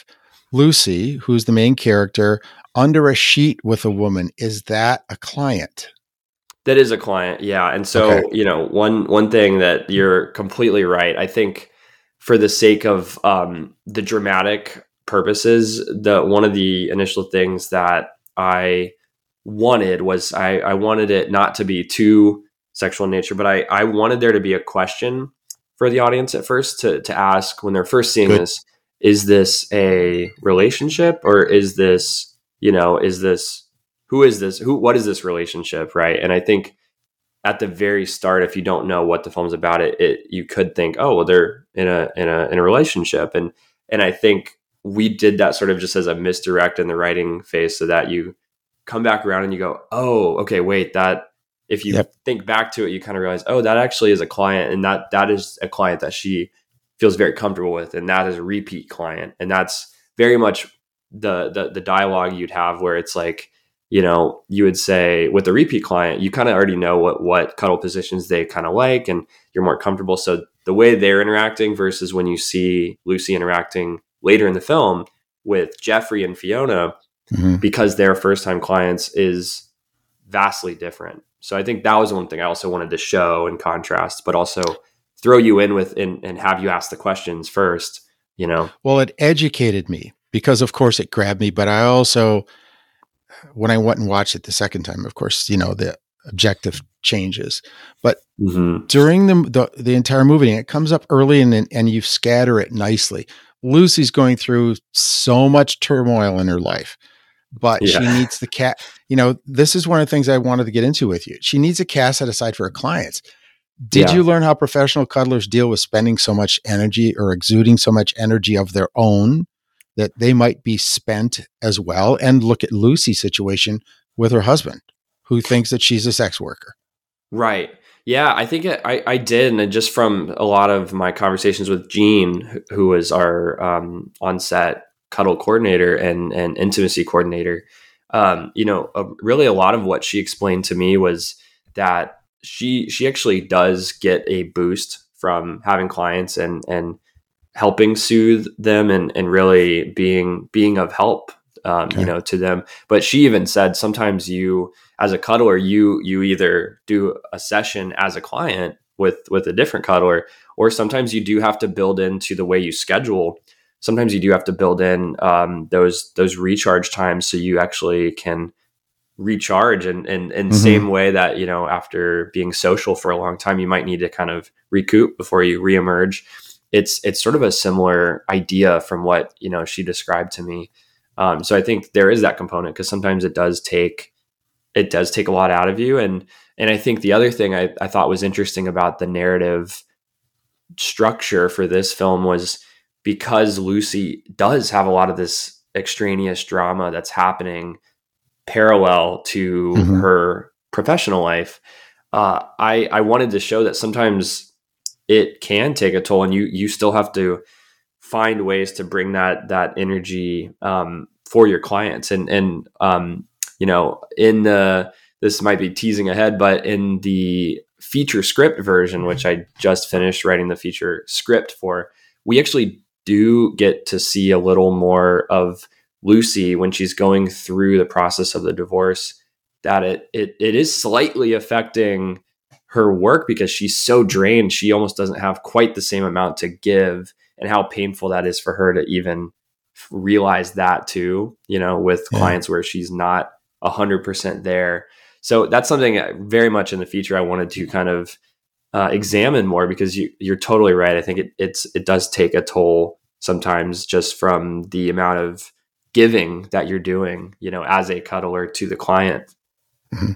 Lucy, who's the main character, under a sheet with a woman. Is that a client? That is a client, yeah. And so, Okay. you know, one one thing that you're completely right. I think for the sake of um, the dramatic purposes, the one of the initial things that I wanted was I, I wanted it not to be too sexual in nature, but I, I wanted there to be a question for the audience at first to to ask when they're first seeing Good. this: is this a relationship, or is this, you know, is this who is this who what is this relationship, right? And I think at the very start, if you don't know what the film's about, it, it you could think, oh, well, they're in a in a in a relationship, and and I think we did that sort of just as a misdirect in the writing phase, so that you come back around and you go, oh, okay, wait, that if you Yep. think back to it, you kind of realize, oh, that actually is a client, and that that is a client that she feels very comfortable with, and that is a repeat client, and that's very much the the the dialogue you'd have where it's like, you know, you would say with the repeat client, you kind of already know what what cuddle positions they kind of like, and you're more comfortable. So the way they're interacting versus when you see Lucy interacting later in the film with Jeffrey and Fiona, Mm-hmm. because they're first time clients, is vastly different. So I think that was one thing I also wanted to show in contrast, but also throw you in with and, and have you ask the questions first, you know? Well, it educated me because, of course, it grabbed me. But I also, when I went and watched it the second time, of course, you know, the objective changes. But Mm-hmm. during the, the the entire movie, and it comes up early, and and you scatter it nicely. Lucy's going through so much turmoil in her life, but she Yeah. needs the cat. You know, this is one of the things I wanted to get into with you. She needs a cat set aside for her clients. Did Yeah. you learn how professional cuddlers deal with spending so much energy or exuding so much energy of their own that they might be spent as well? And look at Lucy's situation with her husband, who thinks that she's a sex worker. Right. Yeah, I think it, I, I did. And just from a lot of my conversations with Jean, who- who was our um, on-set cuddle coordinator and, and intimacy coordinator, um, you know, uh, really a lot of what she explained to me was that she she actually does get a boost from having clients and and helping soothe them and and really being being of help, um, Okay. you know, to them. But she even said sometimes you, as a cuddler, you you either do a session as a client with with a different cuddler, or sometimes you do have to build into the way you schedule. Sometimes you do have to build in um, those those recharge times so you actually can recharge, and and in Mhm. same way that, you know, after being social for a long time, you might need to kind of recoup before you reemerge. It's it's sort of a similar idea from what, you know, she described to me. Um, so I think there is that component, because sometimes it does take it does take a lot out of you. And and I think the other thing I, I thought was interesting about the narrative structure for this film was because Lucy does have a lot of this extraneous drama that's happening parallel to Mhm. her professional life. Uh, I I wanted to show that sometimes it can take a toll, and you you still have to find ways to bring that that energy um, for your clients. And and um, you know, in the this might be teasing ahead, but in the feature script version, which I just finished writing the feature script for, we actually do get to see a little more of Lucy when she's going through the process of the divorce. That it it it is slightly affecting her work because she's so drained, she almost doesn't have quite the same amount to give, and how painful that is for her to even realize that too, you know, with Yeah. clients where she's not a hundred percent there. So that's something very much in the future I wanted to kind of uh, examine more, because you, you're totally right. I think it, it's, it does take a toll sometimes just from the amount of giving that you're doing, you know, as a cuddler to the client. Mhm.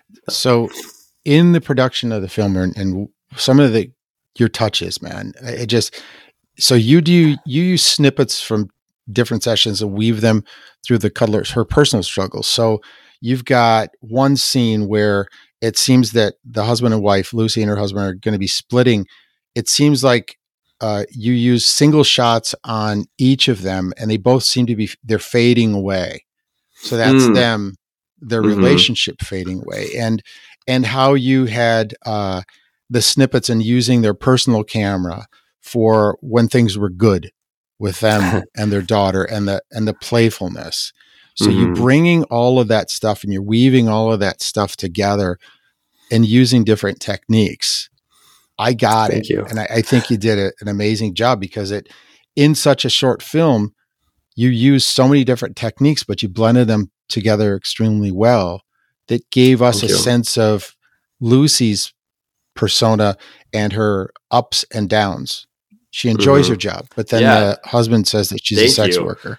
So, in the production of the film, and, and some of the your touches, man, it just so you do you use snippets from different sessions and weave them through the cuddler's her personal struggles. So you've got one scene where it seems that the husband and wife, Lucy and her husband, are going to be splitting. It seems like uh, you use single shots on each of them, and they both seem to be they're fading away. So that's Mm. them, their Mm-hmm. relationship fading away, and and how you had uh, the snippets and using their personal camera for when things were good. with them and their daughter, and the and the playfulness. So Mm-hmm. you bringing all of that stuff and you're weaving all of that stuff together and using different techniques. I got Thank it. you. And I, I think you did a, an amazing job, because it, in such a short film, you used so many different techniques, but you blended them together extremely well. That gave us Thank a you. sense of Lucy's persona and her ups and downs. She enjoys Mm-hmm. her job, but then Yeah. the husband says that she's Thank a sex you. worker.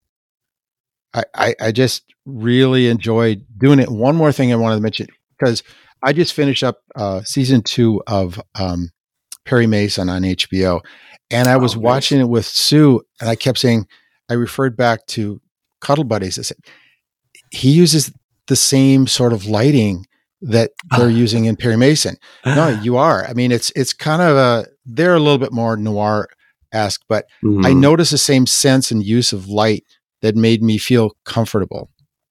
I, I, I just really enjoyed doing it. One more thing I wanted to mention, because I just finished up uh, season two of um, Perry Mason on H B O, and I was Oh, watching nice. it with Sue, and I kept saying, I referred back to Cuddle Buddies. I said, he uses the same sort of lighting that they're using in Perry Mason. No, you are. I mean, it's it's kind of a, they're a little bit more noir-esque, but Mm-hmm. I noticed the same sense and use of light that made me feel comfortable.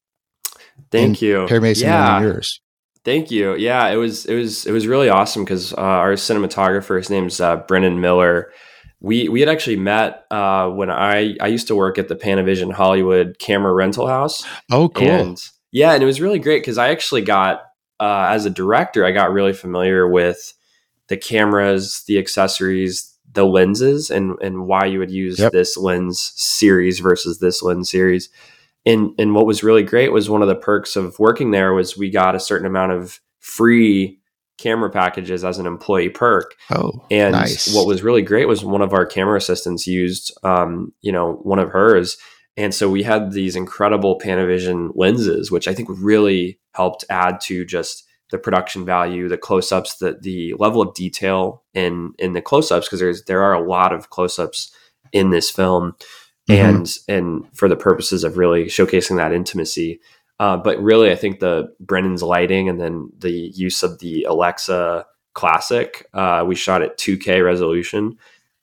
Thank you. Perry Mason Yeah. and yours. Thank you. Yeah, it was it was it was really awesome, because uh, our cinematographer, his name's uh, Brennan Miller. We we had actually met uh, when I I used to work at the Panavision Hollywood Camera Rental House. Oh, cool. And yeah, and it was really great, because I actually got uh, as a director, I got really familiar with the cameras, the accessories, the lenses, and and why you would use Yep. this lens series versus this lens series. And and what was really great was, one of the perks of working there was we got a certain amount of free camera packages as an employee perk. Oh, And nice. what was really great was one of our camera assistants used, um, you know, one of hers. And so we had these incredible Panavision lenses, which I think really helped add to just the production value, the close-ups, the the level of detail in in the close-ups, because there's there are a lot of close-ups in this film. Mm-hmm. And and for the purposes of really showcasing that intimacy. Uh, but really, I think the Brennan's lighting, and then the use of the Alexa Classic, uh, we shot at two K resolution.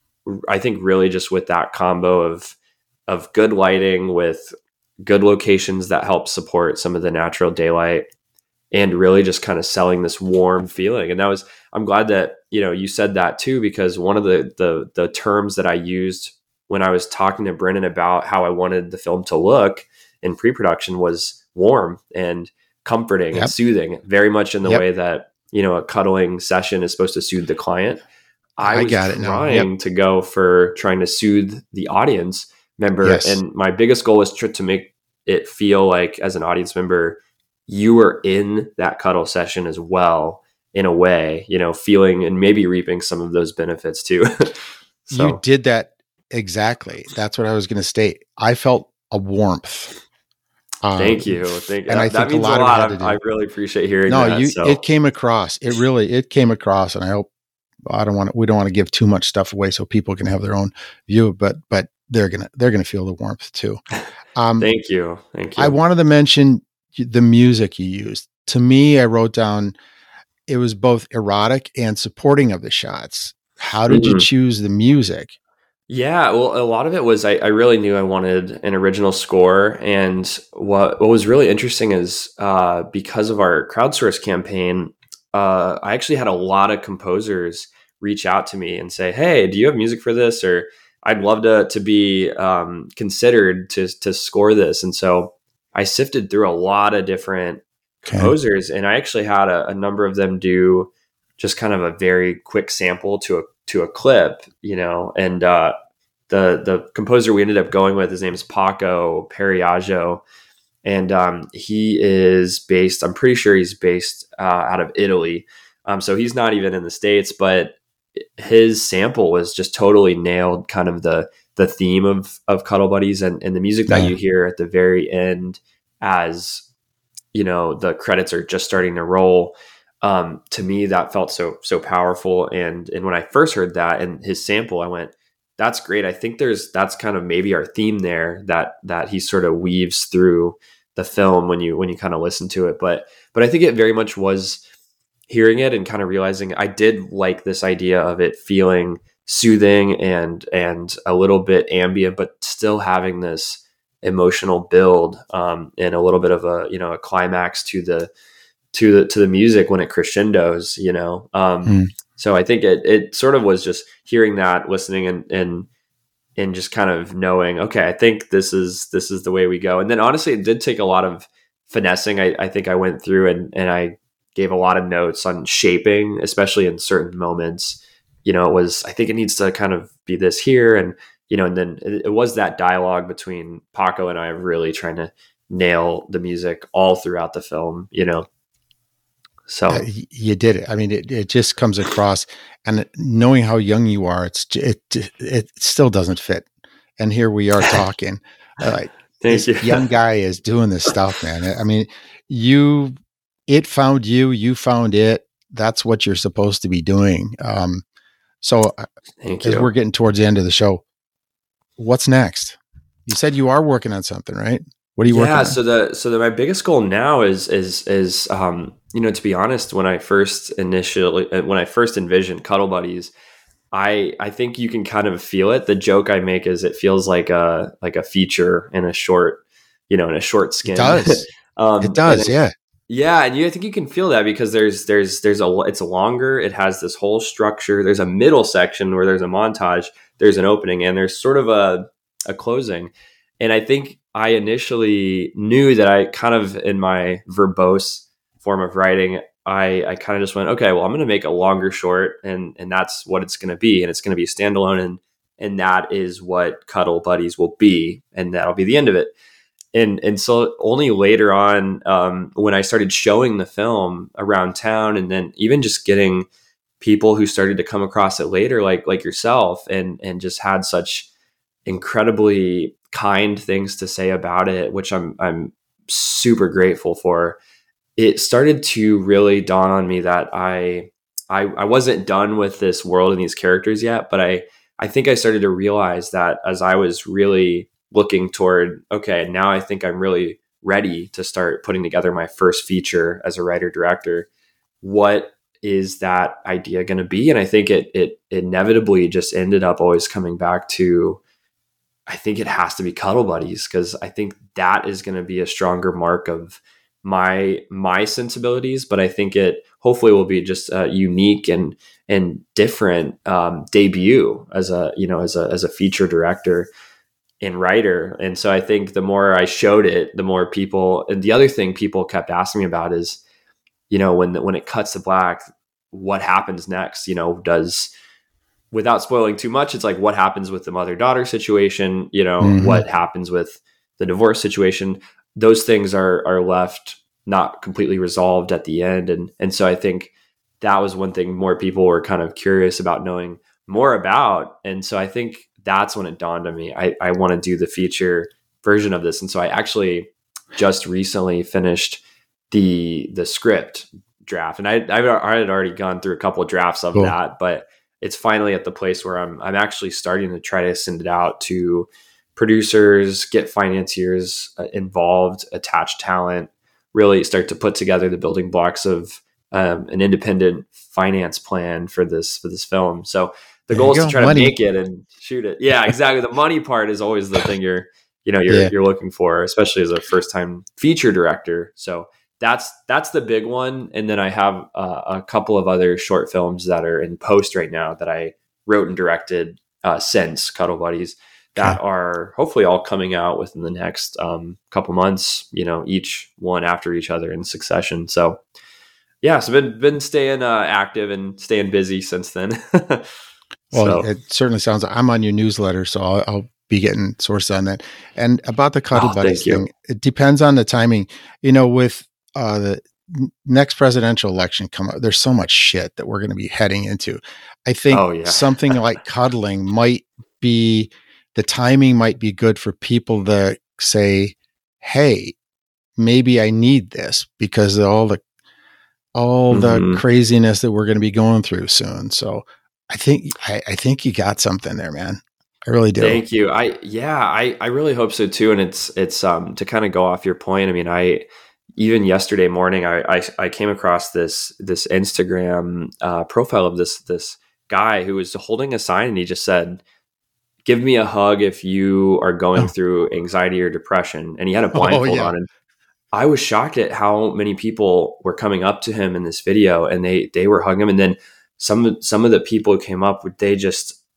I think really just with that combo of of good lighting with good locations that help support some of the natural daylight, and really just kind of selling this warm feeling. And that was, I'm glad that, you know, you said that too, because one of the the the terms that I used when I was talking to Brennan about how I wanted the film to look in pre-production was warm and comforting. Yep. And soothing, very much in the Yep. way that, you know, a cuddling session is supposed to soothe the client. I, I was got it now. trying Yep. to go for trying to soothe the audience member. Yes. And my biggest goal was to, to make it feel like, as an audience member, you were in that cuddle session as well, in a way, you know, feeling and maybe reaping some of those benefits too. So You did that. Exactly. That's what I was going to state. I felt a warmth. Um, thank you. Thank you. And that, I that think a means lot a of it lot. had to Of, do. I really appreciate hearing No, that. you, So it came across. It really, it came across, and I hope, I don't want to, we don't want to give too much stuff away so people can have their own view, but, but they're going to, they're going to feel the warmth too. Um, thank you. Thank you. I wanted to mention the music you used. To me, I wrote down, it was both erotic and supporting of the shots. How did you Mhm. choose the music? Yeah, well, a lot of it was I, I really knew I wanted an original score, and what what was really interesting is uh, because of our crowdsource campaign, uh, I actually had a lot of composers reach out to me and say, "Hey, do you have music for this?" Or "I'd love to to be um, considered to to score this." And so I sifted through a lot of different Okay. composers, and I actually had a, a number of them do just kind of a very quick sample to a to a clip, you know, and uh, the the composer we ended up going with, his name is Paco Periaggio, and um, he is based, I'm pretty sure he's based uh, out of Italy, um, so he's not even in the States, but his sample was just totally nailed kind of the the theme of of Cuddle Buddies, and, and the music that Yeah. you hear at the very end as, you know, the credits are just starting to roll. Um, to me, that felt so so powerful. And and when I first heard that and his sample, I went, "That's great." I think there's that's kind of maybe our theme there, that that he sort of weaves through the film when you when you kind of listen to it. But but I think it very much was hearing it and kind of realizing I did like this idea of it feeling soothing and and a little bit ambient, but still having this emotional build, um, and a little bit of a, you know, a climax to the to the to the music when it crescendos, you know. Um, Mm. so I think it it sort of was just hearing that, listening, and and and just kind of knowing, okay, I think this is this is the way we go. And then honestly, it did take a lot of finessing. I, I think I went through and, and I gave a lot of notes on shaping, especially in certain moments. You know, it was, I think it needs to kind of be this here. And, you know, and then it, it was that dialogue between Paco and I really trying to nail the music all throughout the film, you know. So uh, you did it. I mean, it, it just comes across, and knowing how young you are, it's it it still doesn't fit. And here we are talking. Uh, this you. young guy is doing this stuff, man. I mean, you, it found you, you found it. That's what you're supposed to be doing. Um, so Thank as you. we're getting towards the end of the show, what's next? You said you are working on something, right? What are you yeah, working on? so the so the, my biggest goal now is is is um, you know, to be honest, when I first initially when I first envisioned Cuddle Buddies, I I think you can kind of feel it. The joke I make is it feels like a like a feature in a short, you know, in a short skin. It does. um, It does, it, yeah. Yeah, and you I think you can feel that because there's there's there's a it's a longer. It has this whole structure. There's a middle section where there's a montage. There's an opening, and there's sort of a a closing. And I think I initially knew that I kind of in my verbose form of writing, I I kind of just went, okay, well, I'm going to make a longer short, and and that's what it's going to be, and it's going to be standalone, and and that is what Cuddle Buddies will be, and that'll be the end of it. And and so only later on, um, when I started showing the film around town, and then even just getting people who started to come across it later, like like yourself, and and just had such incredibly kind things to say about it, which I'm I'm super grateful for. It started to really dawn on me that I I, I wasn't done with this world and these characters yet, but I I think I started to realize that as I was really looking toward, okay, now I think I'm really ready to start putting together my first feature as a writer director. What is that idea going to be? And I think it it inevitably just ended up always coming back to, I think it has to be Cuddle Buddies, because I think that is going to be a stronger mark of my my sensibilities. But I think it hopefully will be just a unique and and different um, debut as a you know as a as a feature director and writer. And so I think the more I showed it, the more people. And the other thing people kept asking me about is, you know, when the, when it cuts to black, what happens next? You know, does, without spoiling too much, it's like, what happens with the mother-daughter situation? You know, mm-hmm. what happens with the divorce situation? Those things are are left not completely resolved at the end. And and so I think that was one thing more people were kind of curious about knowing more about. And so I think that's when it dawned on me, I, I want to do the feature version of this. And so I actually just recently finished the the script draft. And I, I've, I had already gone through a couple of drafts of cool. that, but it's finally at the place where I'm I'm actually starting to try to send it out to producers, get financiers involved, attach talent, really start to put together the building blocks of um, an independent finance plan for this for this film. So the goal is to try money. to make it and shoot it. Yeah, exactly. The money part is always the thing you're you know you're yeah. you're looking for, especially as a first time feature director. So that's that's the big one. And then I have uh, a couple of other short films that are in post right now that I wrote and directed uh, since Cuddle Buddies that okay. are hopefully all coming out within the next um, couple months, you know, each one after each other in succession. So yeah, so been been staying uh, active and staying busy since then. Well, so. It certainly sounds like I'm on your newsletter, so I'll, I'll be getting sources on that. And about the Cuddle oh, Buddies thing, it depends on the timing. You know, with uh, the next presidential election come up, there's so much shit that we're going to be heading into. I think oh, yeah. something like cuddling might be, the timing might be good for people that say, hey, maybe I need this because of all the, all mm-hmm. the craziness that we're going to be going through soon. So I think, I, I think you got something there, man. I really do. Thank you. I, yeah, I, I really hope so too. And it's, it's, um, to kind of go off your point. I mean, I, even yesterday morning, I, I, I came across this, this Instagram, uh, profile of this, this guy who was holding a sign and he just said, give me a hug if you are going oh. through anxiety or depression. And he had a blindfold oh, yeah. on. And I was shocked at how many people were coming up to him in this video and they, they were hugging him. And then some, some of the people who came up, they just,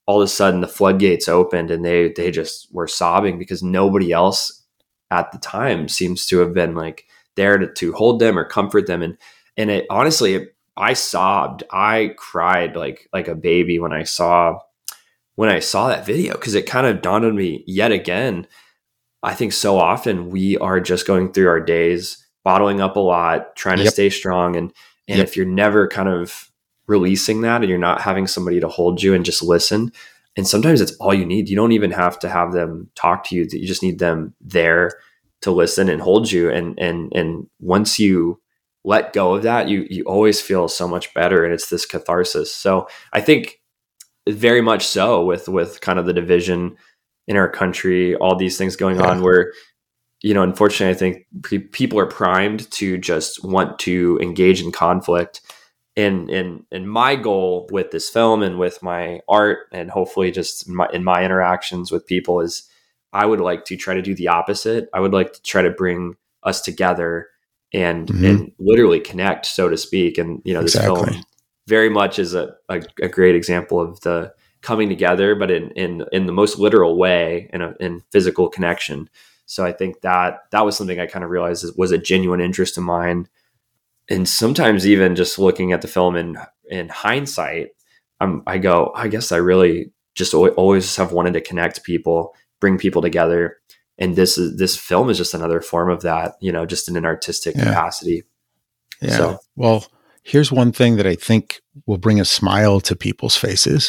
all of a sudden the floodgates opened and they they just were sobbing because nobody else at the time seems to have been like there to, to hold them or comfort them. And and it honestly, it, I sobbed, I cried like like a baby when I saw when I saw that video, because it kind of dawned on me yet again. I think so often we are just going through our days, bottling up a lot, trying Yep. to stay strong. And, and Yep. if you're never kind of releasing that and you're not having somebody to hold you and just listen, and sometimes it's all you need. You don't even have to have them talk to you. You just need them there to listen and hold you. And, and, and once you let go of that, you, you always feel so much better. And it's this catharsis. So I think very much so with, with kind of the division in our country, all these things going Yeah. on where, you know, unfortunately, I think pre- people are primed to just want to engage in conflict. And, and, and my goal with this film and with my art, and hopefully just in my, in my interactions with people, is I would like to try to do the opposite. I would like to try to bring us together and, Mhm. and literally connect, so to speak. And, you know, this Exactly. film very much is a, a, a great example of the coming together, but in, in, in the most literal way, in a, in physical connection. So I think that that was something I kind of realized was a genuine interest of mine. And sometimes even just looking at the film in, in hindsight, I'm, I go, I guess I really just always have wanted to connect people, bring people together. And this is, this film is just another form of that, you know, just in an artistic Yeah. capacity. Yeah. So, well, here's one thing that I think will bring a smile to people's faces.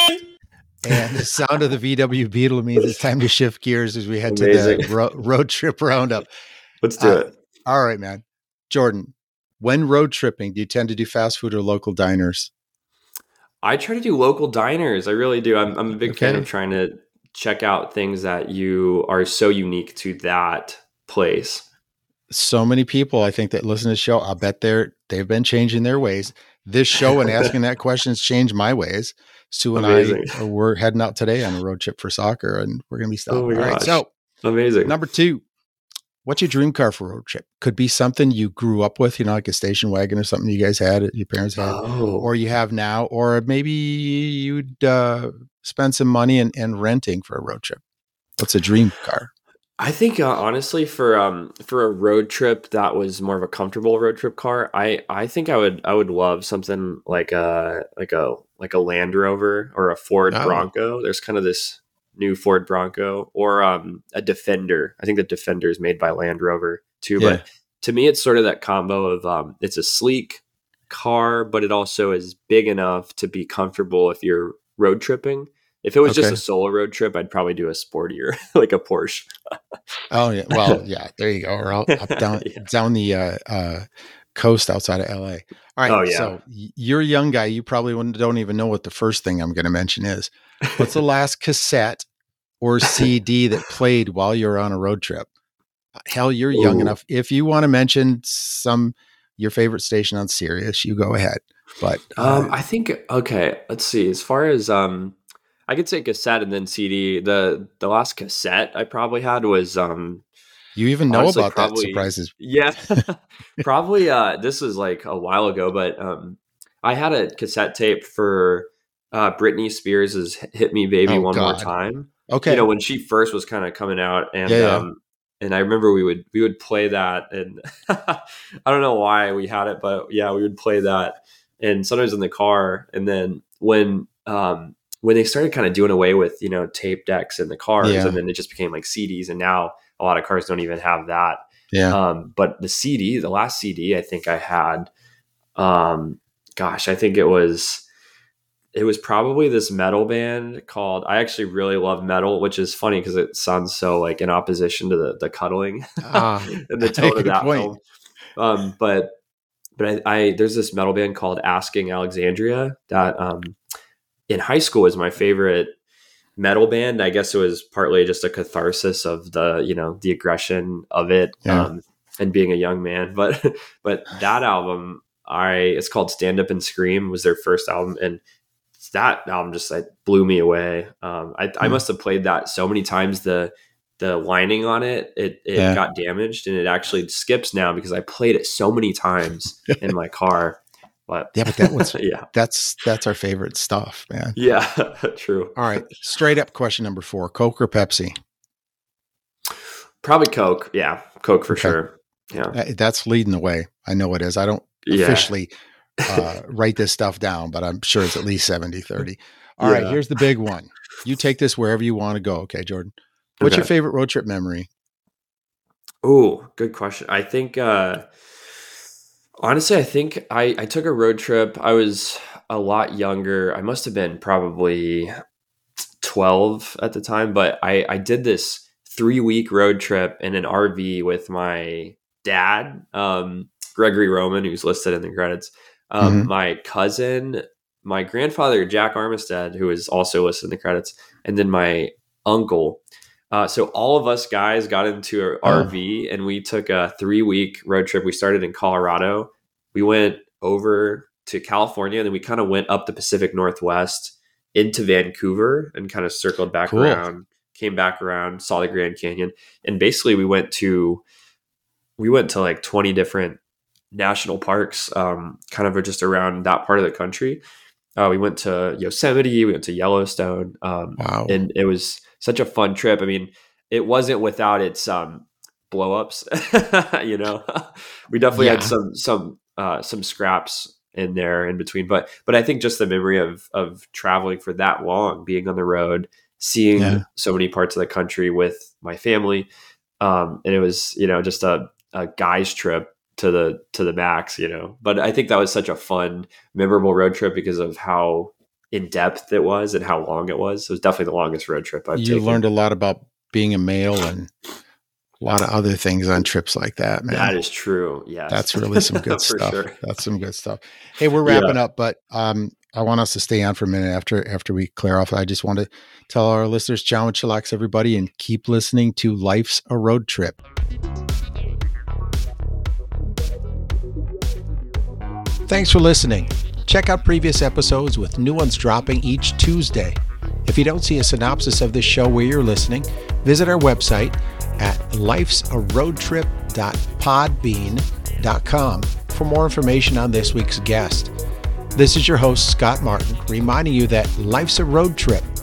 And the sound of the V W Beetle means it's time to shift gears as we head amazing. to the ro- road trip roundup. Let's do Uh, it. All right, man. Jordan, when road tripping, do you tend to do fast food or local diners? I try to do local diners. I really do. I'm, I'm a big fan Okay. of trying to check out things that you are so unique to that place. So many people, I think, that listen to the show, I'll bet they're, they've been changing their ways. This show and asking that question has changed my ways. Sue and Amazing. I, we're heading out today on a road trip for soccer, and we're going to be stopping. Oh my All right. gosh. So Amazing. number two, what's your dream car for a road trip? Could be something you grew up with, you know, like a station wagon or something you guys had, your parents had, Oh. or you have now, or maybe you'd uh, spend some money and, and renting for a road trip. What's a dream car? I think uh, honestly, for um for a road trip that was more of a comfortable road trip car, I I think I would I would love something like a like a like a Land Rover or a Ford Oh. Bronco. There's kind of this new Ford Bronco, or um a Defender. I think the Defender is made by Land Rover too. Yeah. But to me, it's sort of that combo of um it's a sleek car, but it also is big enough to be comfortable if you're road tripping. If it was just Okay. a solo road trip, I'd probably do a sportier, like a Porsche. Oh yeah. Well, yeah, there you go. Or out, up down, Yeah. down the uh, uh, coast outside of L A. All right. Oh, yeah. So y- you're a young guy. You probably wouldn't- don't even know what the first thing I'm going to mention is. What's the last cassette or C D that played while you were on a road trip? Hell, you're young Ooh. enough. If you want to mention some your favorite station on Sirius, you go ahead. But uh, Um, I think okay. Let's see. As far as um, I could say cassette and then C D. The the last cassette I probably had was um, you even know honestly about probably that surprises. yeah, probably uh, this was like a while ago, but um, I had a cassette tape for uh Britney Spears's "Hit Me Baby Oh, One More God. Time." Okay. You know, when she first was kind of coming out, and Yeah, yeah. um, and I remember we would we would play that, and I don't know why we had it, but yeah, we would play that, and sometimes in the car, and then when um when they started kind of doing away with, you know, tape decks in the cars, Yeah. and then it just became like C Ds, and now a lot of cars don't even have that. Yeah. Um, but the C D, the last C D I think I had, um, gosh, I think it was. It was probably this metal band called, I actually really love metal, which is funny because it sounds so like in opposition to the, the cuddling Ah, and the tone of good that point. film. Um, but, but I, I, there's this metal band called Asking Alexandria that, um, in high school was my favorite metal band. I guess it was partly just a catharsis of the, you know, the aggression of it, Yeah. um, and being a young man. But, but that album, I, it's called Stand Up and Scream, was their first album. And that album just like blew me away. Um, I, I Hmm. must have played that so many times. The the lining on it, it it Yeah. got damaged, and it actually skips now because I played it so many times in my car. But yeah, but that was, yeah, that's, that's our favorite stuff, man. Yeah, true. All right. Straight up question number four, Coke or Pepsi? Probably Coke. Yeah. Coke for Okay. sure. Yeah. Uh, That's leading the way. I know it is. I don't Yeah. officially uh, write this stuff down, but I'm sure it's at least seventy thirty. All right. Yeah. Here's the big one. You take this wherever you want to go. Okay, Jordan. What's Okay. your favorite road trip memory? Oh, good question. I think, uh, honestly, I think I, I took a road trip. I was a lot younger. I must have been probably twelve at the time, but I, I did this three week road trip in an R V with my dad, um, Gregory Roman, who's listed in the credits, um, Mhm. my cousin, my grandfather, Jack Armistead, who is also listed in the credits, and then my uncle. Uh, so all of us guys got into an Oh. R V and we took a three week road trip. We started in Colorado. We went over to California, and then we kind of went up the Pacific Northwest into Vancouver and kind of circled back Cool. around, came back around, saw the Grand Canyon. And basically we went to, we went to like twenty different national parks, um, kind of just around that part of the country. Uh, we went to Yosemite, we went to Yellowstone, um, Wow. and it was such a fun trip. I mean, it wasn't without its um, blowups. You know, we definitely Yeah. had some some uh, some scraps in there in between, but but I think just the memory of of traveling for that long, being on the road, seeing Yeah. so many parts of the country with my family, um, and it was, you know, just a, a guy's trip to the to the max, you know. But I think that was such a fun, memorable road trip because of how in depth it was and how long it was. It was definitely the longest road trip I've You taken. learned a lot about being a male and a lot of other things on trips like that, man. That is true. Yes. That's really some good For stuff. sure. That's some good stuff. Hey, we're wrapping up, but um, I want us to stay on for a minute after after we clear off. I just want to tell our listeners, ciao and chillax, everybody, and keep listening to Life's a Road Trip. Thanks for listening. Check out previous episodes with new ones dropping each Tuesday. If you don't see a synopsis of this show where you're listening, visit our website at lifes a road trip dot podbean dot com for more information on this week's guest. This is your host, Scott Martin, reminding you that life's a road trip